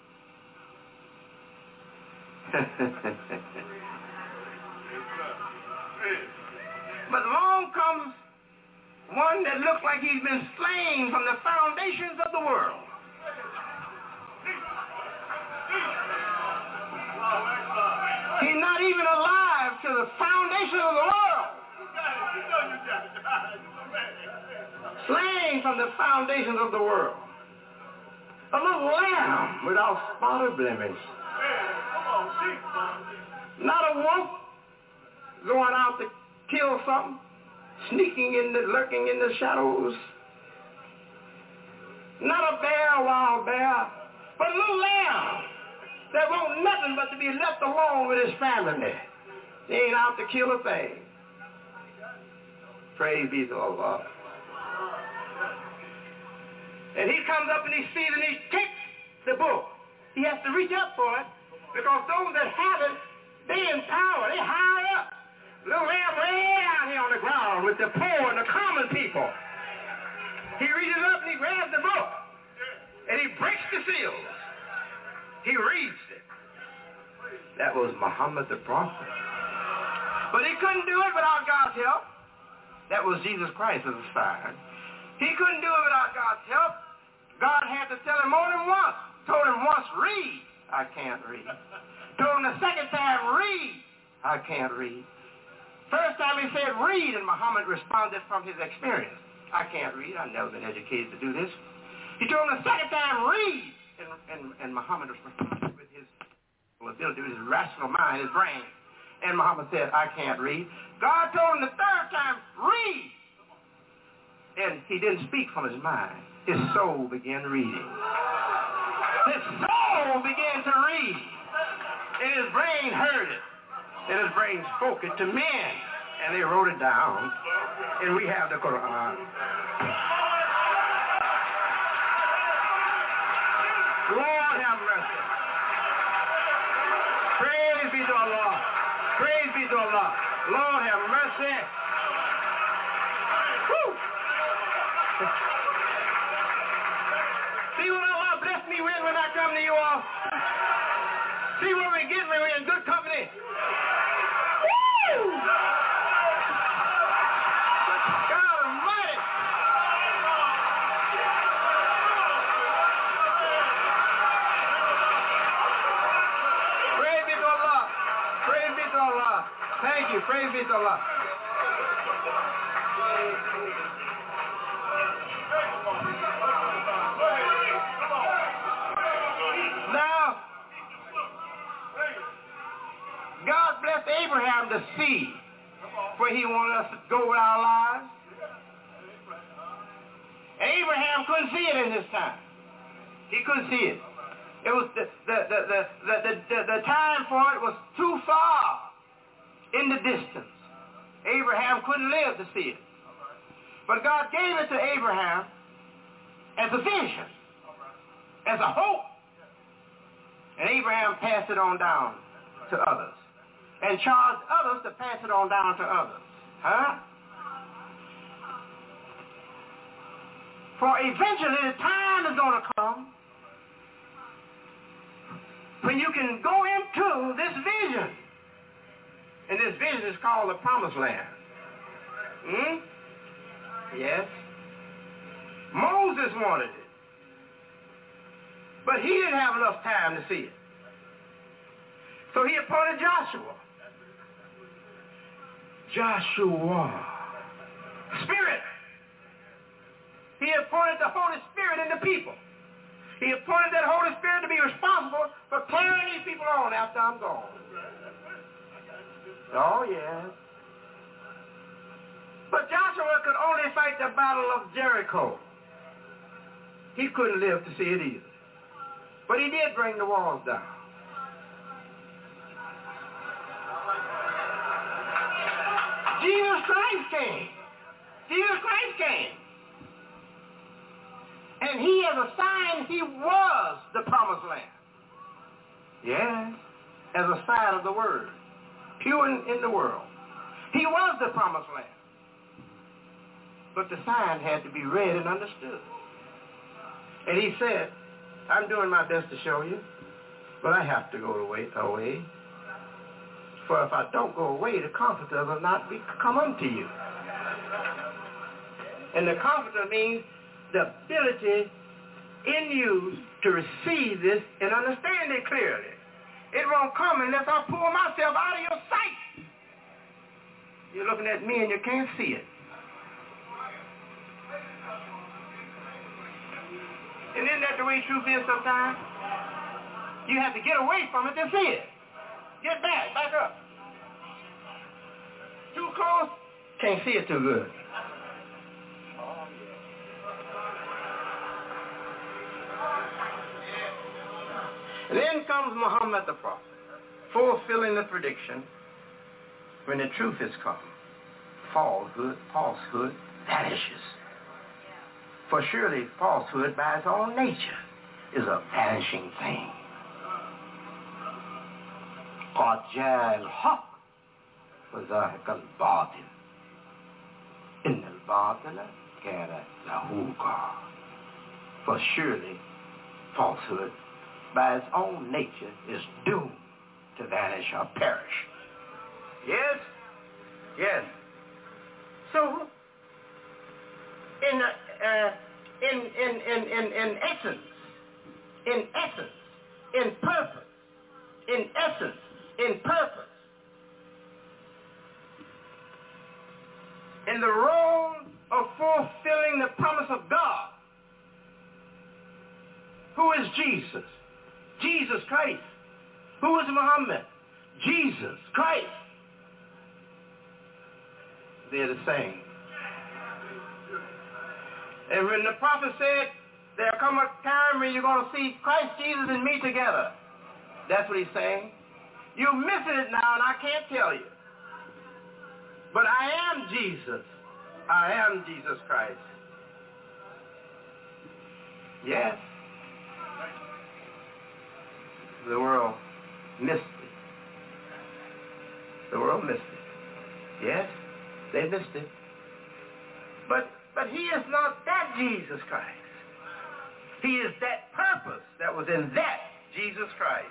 But along comes one that looks like he's been slain from the foundations of the world. He's not even alive to the foundation of the world. Slain from the foundations of the world. A little lamb without spot or blemish. Not a wolf going out to kill something, lurking in the shadows. Not a bear, a wild bear, but a little lamb that wants nothing but to be left alone with his family. He ain't out to kill a thing. Praise be to Allah. And he comes up and he sees and he takes the book. He has to reach up for it because those that have it, they in power, they high up. Little lamb way out here on the ground with the poor and the common people. He reaches up and he grabs the book and he breaks the seals. He reads it. That was Muhammad the prophet. But he couldn't do it without God's help. That was Jesus Christ as a sign. He couldn't do it without God's help. God had to tell him more than once. Told him once, read. I can't read. Told him the second time, read. I can't read. First time he said, read, and Muhammad responded from his experience. I can't read. I've never been educated to do this. He told him the second time, read. And Muhammad responded with his ability, with his rational mind, his brain. And Muhammad said, I can't read. God told him the third time, read. And he didn't speak from his mind. His soul began reading. His soul began to read. And his brain heard it. And his brain spoke it to men. And they wrote it down, and we have the Quran. Lord have mercy. Praise be to Allah. Praise be to Allah. Lord have mercy. Woo. See what Allah blessed me with when I come to you all? See what we get when we're in good company? Woo! God Almighty. Praise be to Allah. Praise be to Allah. Thank you. Praise be to Allah. Now, God blessed Abraham to see where he wanted us to go with our lives. Abraham couldn't see it in his time. He couldn't see it. It was the time for it was too far in the distance. Abraham couldn't live to see it. But God gave it to Abraham as a vision, as a hope. And Abraham passed it on down to others and charged others to pass it on down to others. Huh? For eventually the time is going to come when you can go into this vision. And this vision is called the Promised Land. Yes. Moses wanted it. But he didn't have enough time to see it. So he appointed Joshua. Joshua. Spirit. He appointed the Holy Spirit in the people. He appointed that Holy Spirit to be responsible for carrying these people on after I'm gone. Oh, yes. But Joshua could only fight the battle of Jericho. He couldn't live to see it either. But he did bring the walls down. Jesus Christ came. Jesus Christ came. And he, as a sign, he was the Promised Land. Yes, as a sign of the Word. Pure in the world. He was the Promised Land. But the sign had to be read and understood. And he said, I'm doing my best to show you, but I have to go away. For if I don't go away, the Comforter will not come unto you. And the Comforter means the ability in you to receive this and understand it clearly. It won't come unless I pull myself out of your sight. You're looking at me and you can't see it. And isn't that the way truth is sometimes? You have to get away from it to see it. Get back up. Too close, can't see it too good. And then comes Muhammad the Prophet, fulfilling the prediction. When the truth is come, falsehood vanishes. For surely falsehood by its own nature is a vanishing thing. قَدْ جَاءَ الْحَقُّ وَزَهَقَ الْبَاطِلُ إِنَّ الْبَاطِلَ كَانَ زَهُوقًا. For surely falsehood by its own nature is doomed to vanish or perish. Yes? Yes. So, in essence, in purpose, in the role of fulfilling the promise of God, who is Jesus? Jesus Christ. Who is Muhammad? Jesus Christ. They're the same. And when the prophet said, there'll come a time when you're going to see Christ Jesus and me together. That's what he's saying. You're missing it now, and I can't tell you. But I am Jesus. I am Jesus Christ. Yes. The world missed it. The world missed it. Yes, they missed it. But he is not that Jesus Christ. He is that purpose that was in that Jesus Christ.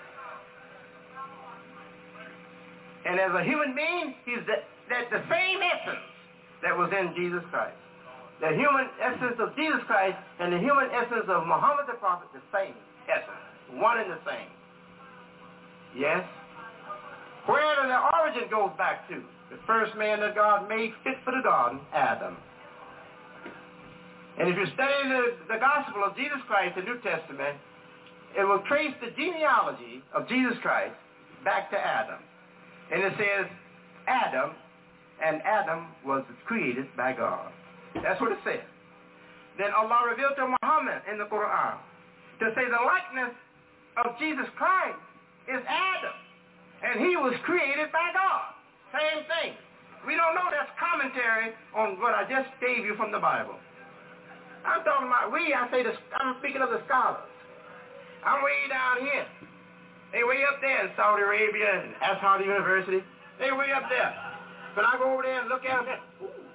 And as a human being, he's that the same essence that was in Jesus Christ. The human essence of Jesus Christ and the human essence of Muhammad the Prophet, the same essence, one and the same. Yes? Where the origin goes back to? The first man that God made fit for the garden, Adam. And if you study the gospel of Jesus Christ, the New Testament, it will trace the genealogy of Jesus Christ back to Adam. And it says, Adam, and Adam was created by God. That's what it says. Then Allah revealed to Muhammad in the Quran to say the likeness of Jesus Christ is Adam. And he was created by God. Same thing. We don't know that's commentary on what I just gave you from the Bible. I'm talking about I'm speaking of the scholars. I'm way down here. They way up there in Saudi Arabia and Azhar University. They way up there. But I go over there and look at them.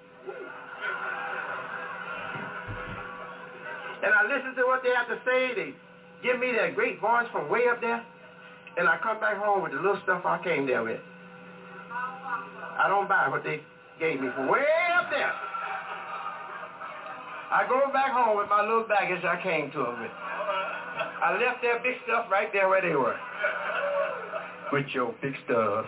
And I listen to what they have to say. They give me that great voice from way up there. And I come back home with the little stuff I came there with. I don't buy what they gave me from way up there. I go back home with my little baggage I came to them with. I left their big stuff right there where they were. With your big stuff.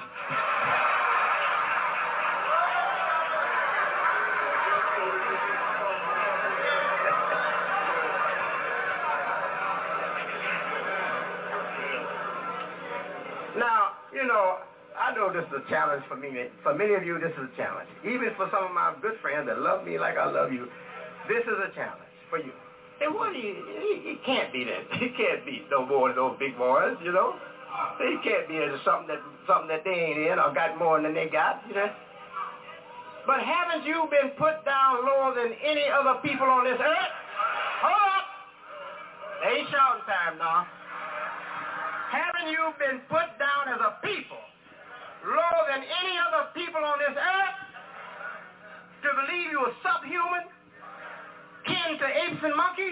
Now, I know this is a challenge for me. For many of you, this is a challenge. Even for some of my good friends that love me like I love you, this is a challenge for you. And what do he can't be that. He can't be no more than those big boys, He can't be into something that they ain't in or got more than they got, But haven't you been put down lower than any other people on this earth? Hold up. They ain't shouting time now. Haven't you been put down as a people lower than any other people on this earth to believe you were subhuman, kin to apes and monkeys?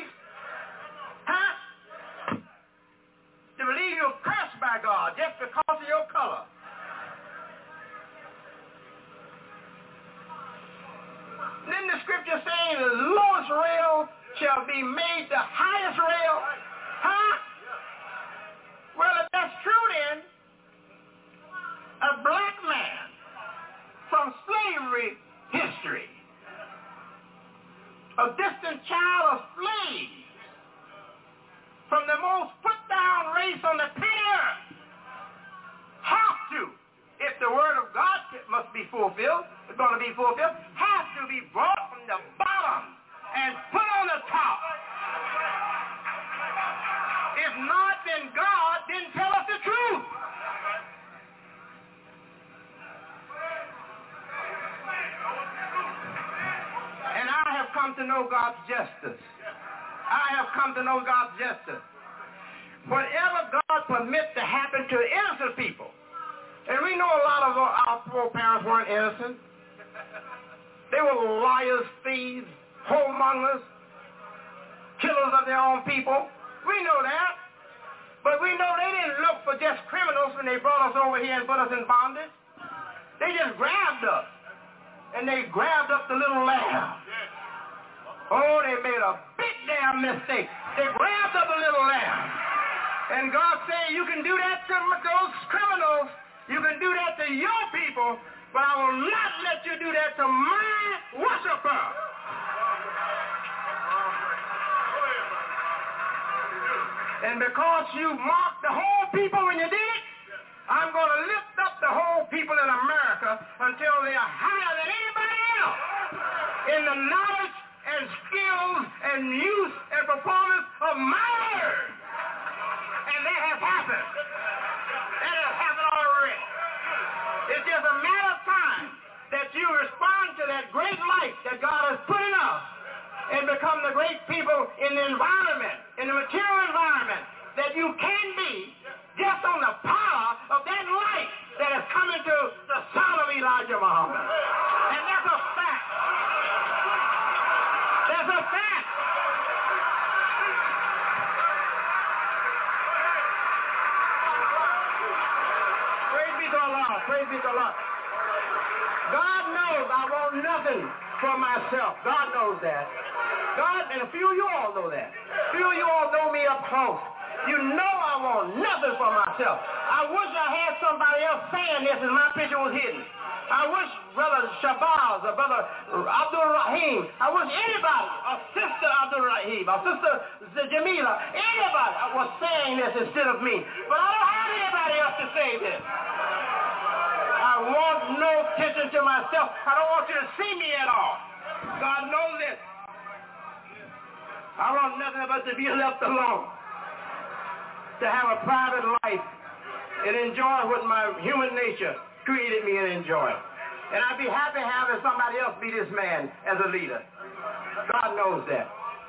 Huh? To believe you're cursed by God just because of your color. Then the scripture saying the lowest rail shall be made the highest rail. Huh? Well, if that's true then, a black man from slavery history, a distant child of slaves, from the most put-down race on the planet earth, have to, if the word of God must be fulfilled, it's going to be fulfilled, have to be brought from the bottom and put on the top. If not, then God didn't tell us the truth. And I have come to know God's justice. I have come to know God's justice. Whatever God permits to happen to innocent people, and we know a lot of our poor parents weren't innocent. They were liars, thieves, whoremongers, killers of their own people. We know that. But we know they didn't look for just criminals when they brought us over here and put us in bondage. They just grabbed us. And they grabbed up the little lamb. Oh, they made a big damn mistake. They grabbed up a little lamb. And God said, you can do that to those criminals. You can do that to your people. But I will not let you do that to my worshiper. And because you mocked the whole people when you did it, I'm going to lift up the whole people in America until they are higher than anybody else in the knowledge and skills and use and performance of my word. And that has happened. That has happened already. It's just a matter of time that you respond to that great light that God has put in us and become the great people in the environment, in the material environment that you can be just on the power of that light that has come into the son of Elijah Muhammad. And that's a fact. That's a fact. Praise be to Allah. Praise be to Allah. God knows I want nothing for myself. God knows that. God, and a few of you all know that. A few of you all know me up close. You know I want nothing for myself. I wish I had somebody else saying this and my picture was hidden. I wish Brother Shabazz or Brother Abdul Rahim, I wish anybody, or Sister Abdul Rahim, or Sister Jamila, anybody was saying this instead of me. But I don't have anybody else to say this. I want no attention to myself. I don't want you to see me at all. God knows this. I want nothing but to be left alone, to have a private life and enjoy what my human nature created me and enjoy. And I'd be happy having somebody else be this man as a leader. God knows that.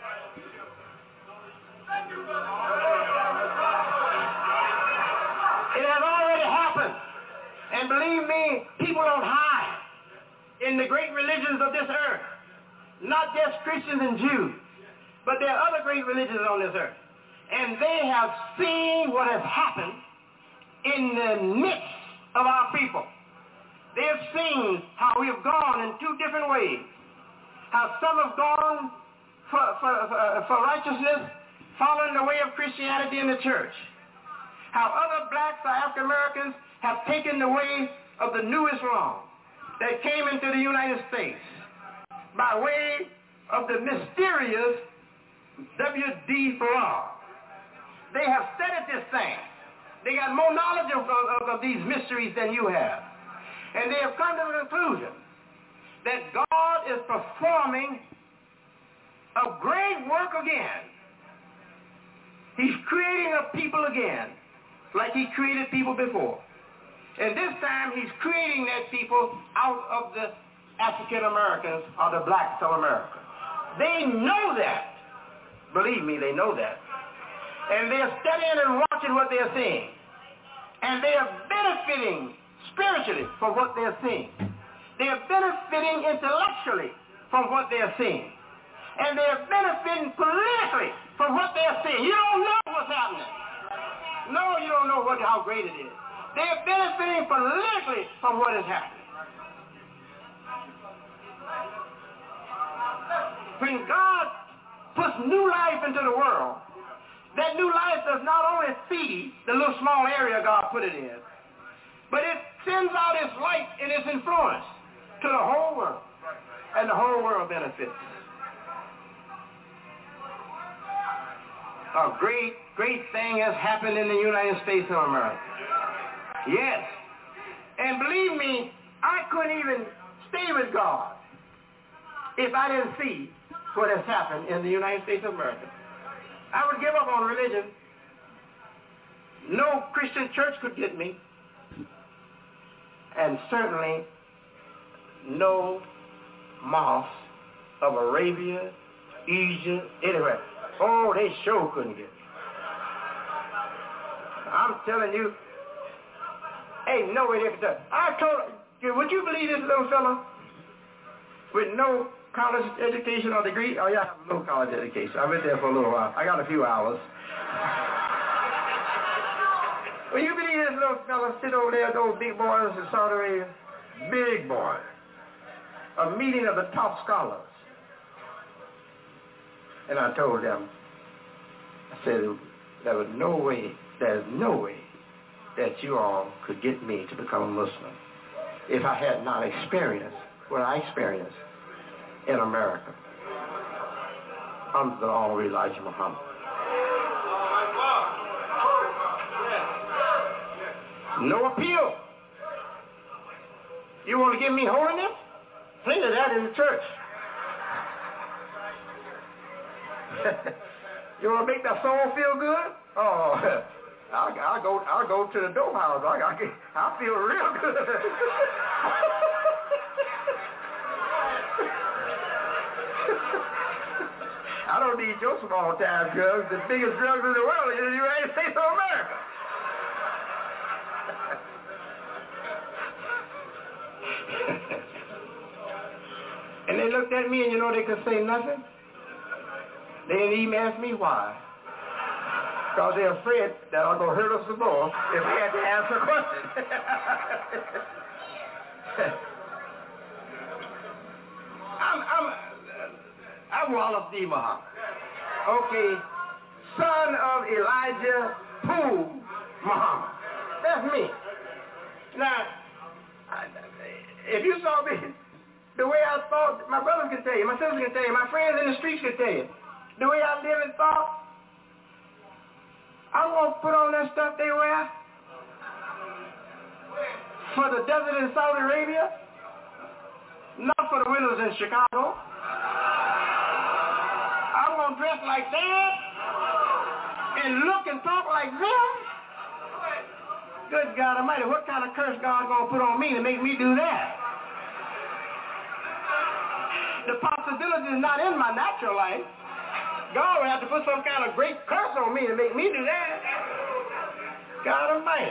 It has already happened. And believe me, people don't hide in the great religions of this earth. Not just Christians and Jews, but there are other great religions on this earth. And they have seen what has happened in the midst of our people. They have seen how we have gone in two different ways. How some have gone for righteousness, following the way of Christianity in the church. How other blacks or African Americans have taken the way of the new Islam that came into the United States by way of the mysterious W.D. Farrar. They have studied this thing. They got more knowledge of these mysteries than you have. And they have come to the conclusion that God is performing a great work again. He's creating a people again, like he created people before. And this time he's creating that people out of the African Americans or the blacks of America. They know that. Believe me, they know that. And they're studying and watching what they're seeing. And they are benefiting spiritually from what they're seeing. They are benefiting intellectually from what they're seeing. And they're benefiting politically from what they're seeing. You don't know what's happening. No, you don't know how great it is. They're benefiting politically from what is happening. When God puts new life into the world, that new life does not only feed the little small area God put it in, but it sends out its light and its influence to the whole world, and the whole world benefits. A great, great thing has happened in the United States of America. Yes. And believe me, I couldn't even stay with God if I didn't see what has happened in the United States of America. I would give up on religion. No Christian church could get me. And certainly no mosque of Arabia, Egypt, anywhere. Oh, they sure couldn't get me. I'm telling you, ain't no way they could do it. I told you, would you believe this little fellow with no college education or degree? Oh, yeah, I have no college education. I've been there for a little while. I got a few hours. Will you believe this little fellow sit over there, those big boys in Saudi Arabia? Big boys. A meeting of the top scholars. And I told them, I said, there's no way that you all could get me to become a Muslim if I had not experienced what I experienced in America under the Honorable Elijah Muhammad. No appeal. You want to give me holiness? Think of that in the church. You want to make that soul feel good? Oh, I'll go to the dope house. I feel real good. I don't need your small-time drugs. The biggest drugs in the world is in the United States of America. And they looked at me, and you know they could say nothing. They didn't even ask me why. Because they're afraid that I'm going to hurt us some more if we had to answer a question. I'm Wallace D. Muhammad. Okay, son of Elijah Poole Muhammad. That's me. Now, if you saw me the way I thought, my brothers can tell you, my sisters can tell you, my friends in the streets can tell you, the way I live and thought, I won't put on that stuff they wear for the desert in Saudi Arabia, not for the winters in Chicago. I'm going to dress like that and look and talk like them. Good God Almighty, what kind of curse God going to put on me to make me do that? The possibility is not in my natural life. God would have to put some kind of great curse on me to make me do that. God Almighty.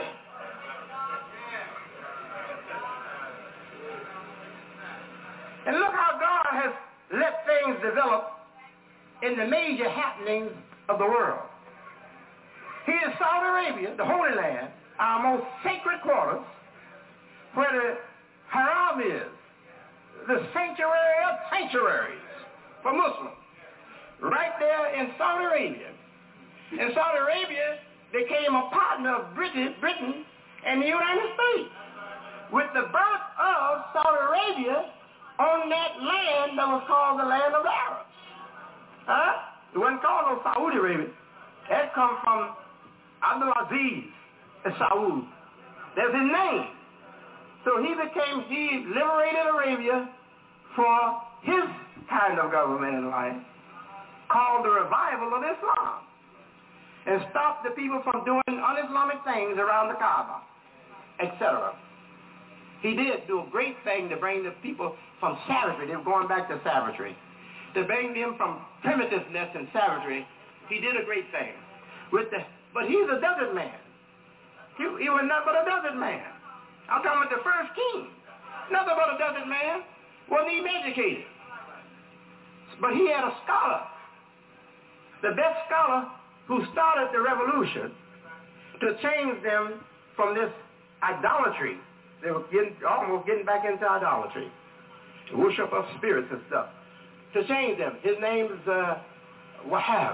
And look how God has let things develop in the major happenings of the world. Here in Saudi Arabia, the Holy Land, our most sacred quarters, where the Haram is, the sanctuary of sanctuaries for Muslims, right there in Saudi Arabia. And Saudi Arabia became a partner of Britain and the United States. With the birth of Saudi Arabia on that land that was called the land of the Arabs. It wasn't called no Saudi Arabia. That comes from Abdul Aziz Saud. That's his name. So he liberated Arabia for his kind of government in life, called the revival of Islam, and stopped the people from doing un-Islamic things around the Kaaba, etc. He did do a great thing to bring the people from savagery. They were going back to savagery. To bring them from primitiveness and savagery, he did a great thing. But he's a desert man. He was nothing but a desert man. I'm talking about the first king. Nothing but a desert man. Wasn't even educated. But he had a scholar. The best scholar who started the revolution to change them from this idolatry. They were almost getting back into idolatry. Worship of spirits and stuff. To change them. His name is Wahab.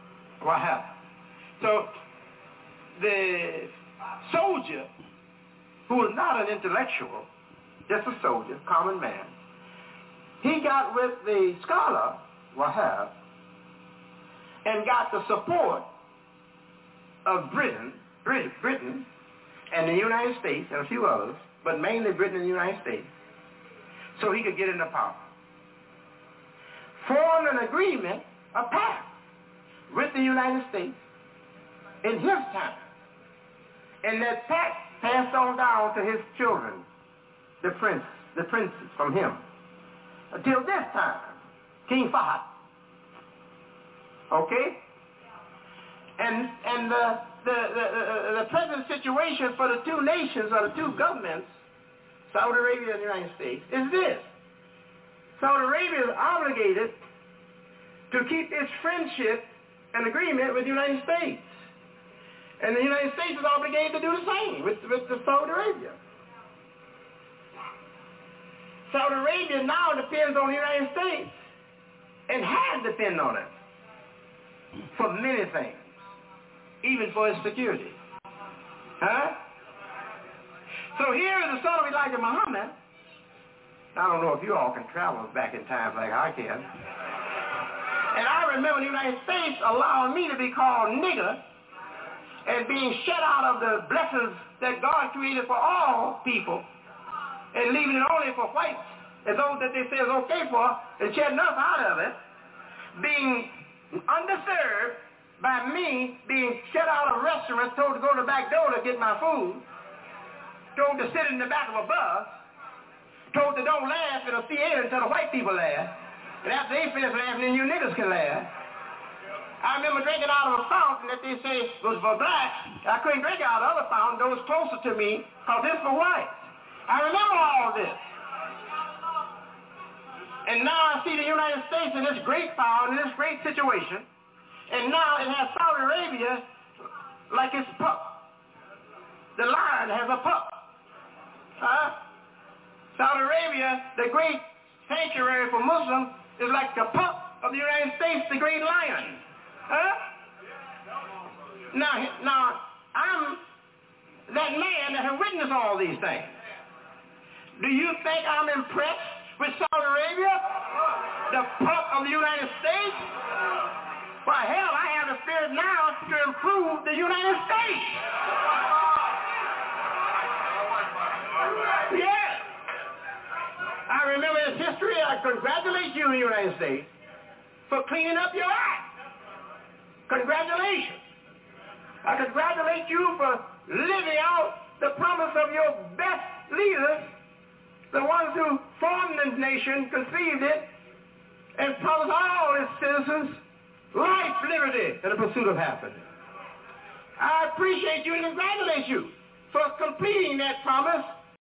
So the soldier, who was not an intellectual, just a soldier, common man, he got with the scholar, Wahab, and got the support of Britain and the United States and a few others, but mainly Britain and the United States, so he could get into power. Formed an agreement, a pact, with the United States in his time. And that pact passed on down to his children, the princes from him, until this time, King Fahd. Okay? And the present situation for the two nations or the two governments, Saudi Arabia and the United States, is this. Saudi Arabia is obligated to keep its friendship and agreement with the United States. And the United States is obligated to do the same with Saudi Arabia. Saudi Arabia now depends on the United States and has depended on it for many things, even for its security. So here is the son of Elijah Muhammad. I don't know if you all can travel back in time like I can. And I remember the United States allowing me to be called nigger and being shut out of the blessings that God created for all people and leaving it only for whites and those that they say is okay for and shutting us out of it, being underserved by me being shut out of restaurants, told to go to the back door to get my food, told to sit in the back of a bus, told to don't laugh in a theater until the white people laugh. And after they finish laughing, then you niggas can laugh. I remember drinking out of a fountain that they say was for blacks. I couldn't drink out of other fountains, those closer to me, because this for whites. I remember all this. And now I see the United States in this great power, in this great situation, and now it has Saudi Arabia like its pup. The lion has a pup. Saudi Arabia, the great sanctuary for Muslims, is like the pup of the United States, the great lion. Now, I'm that man that has witnessed all these things. Do you think I'm impressed with Saudi Arabia, the pup of the United States? Well, hell, I have the spirit now to improve the United States. Yes. I remember its history. I congratulate you, the United States, for cleaning up your act. Congratulations. I congratulate you for living out the promise of your best leaders, the ones who formed the nation, conceived it, and promised all its citizens life, liberty, and the pursuit of happiness. I appreciate you and congratulate you for completing that promise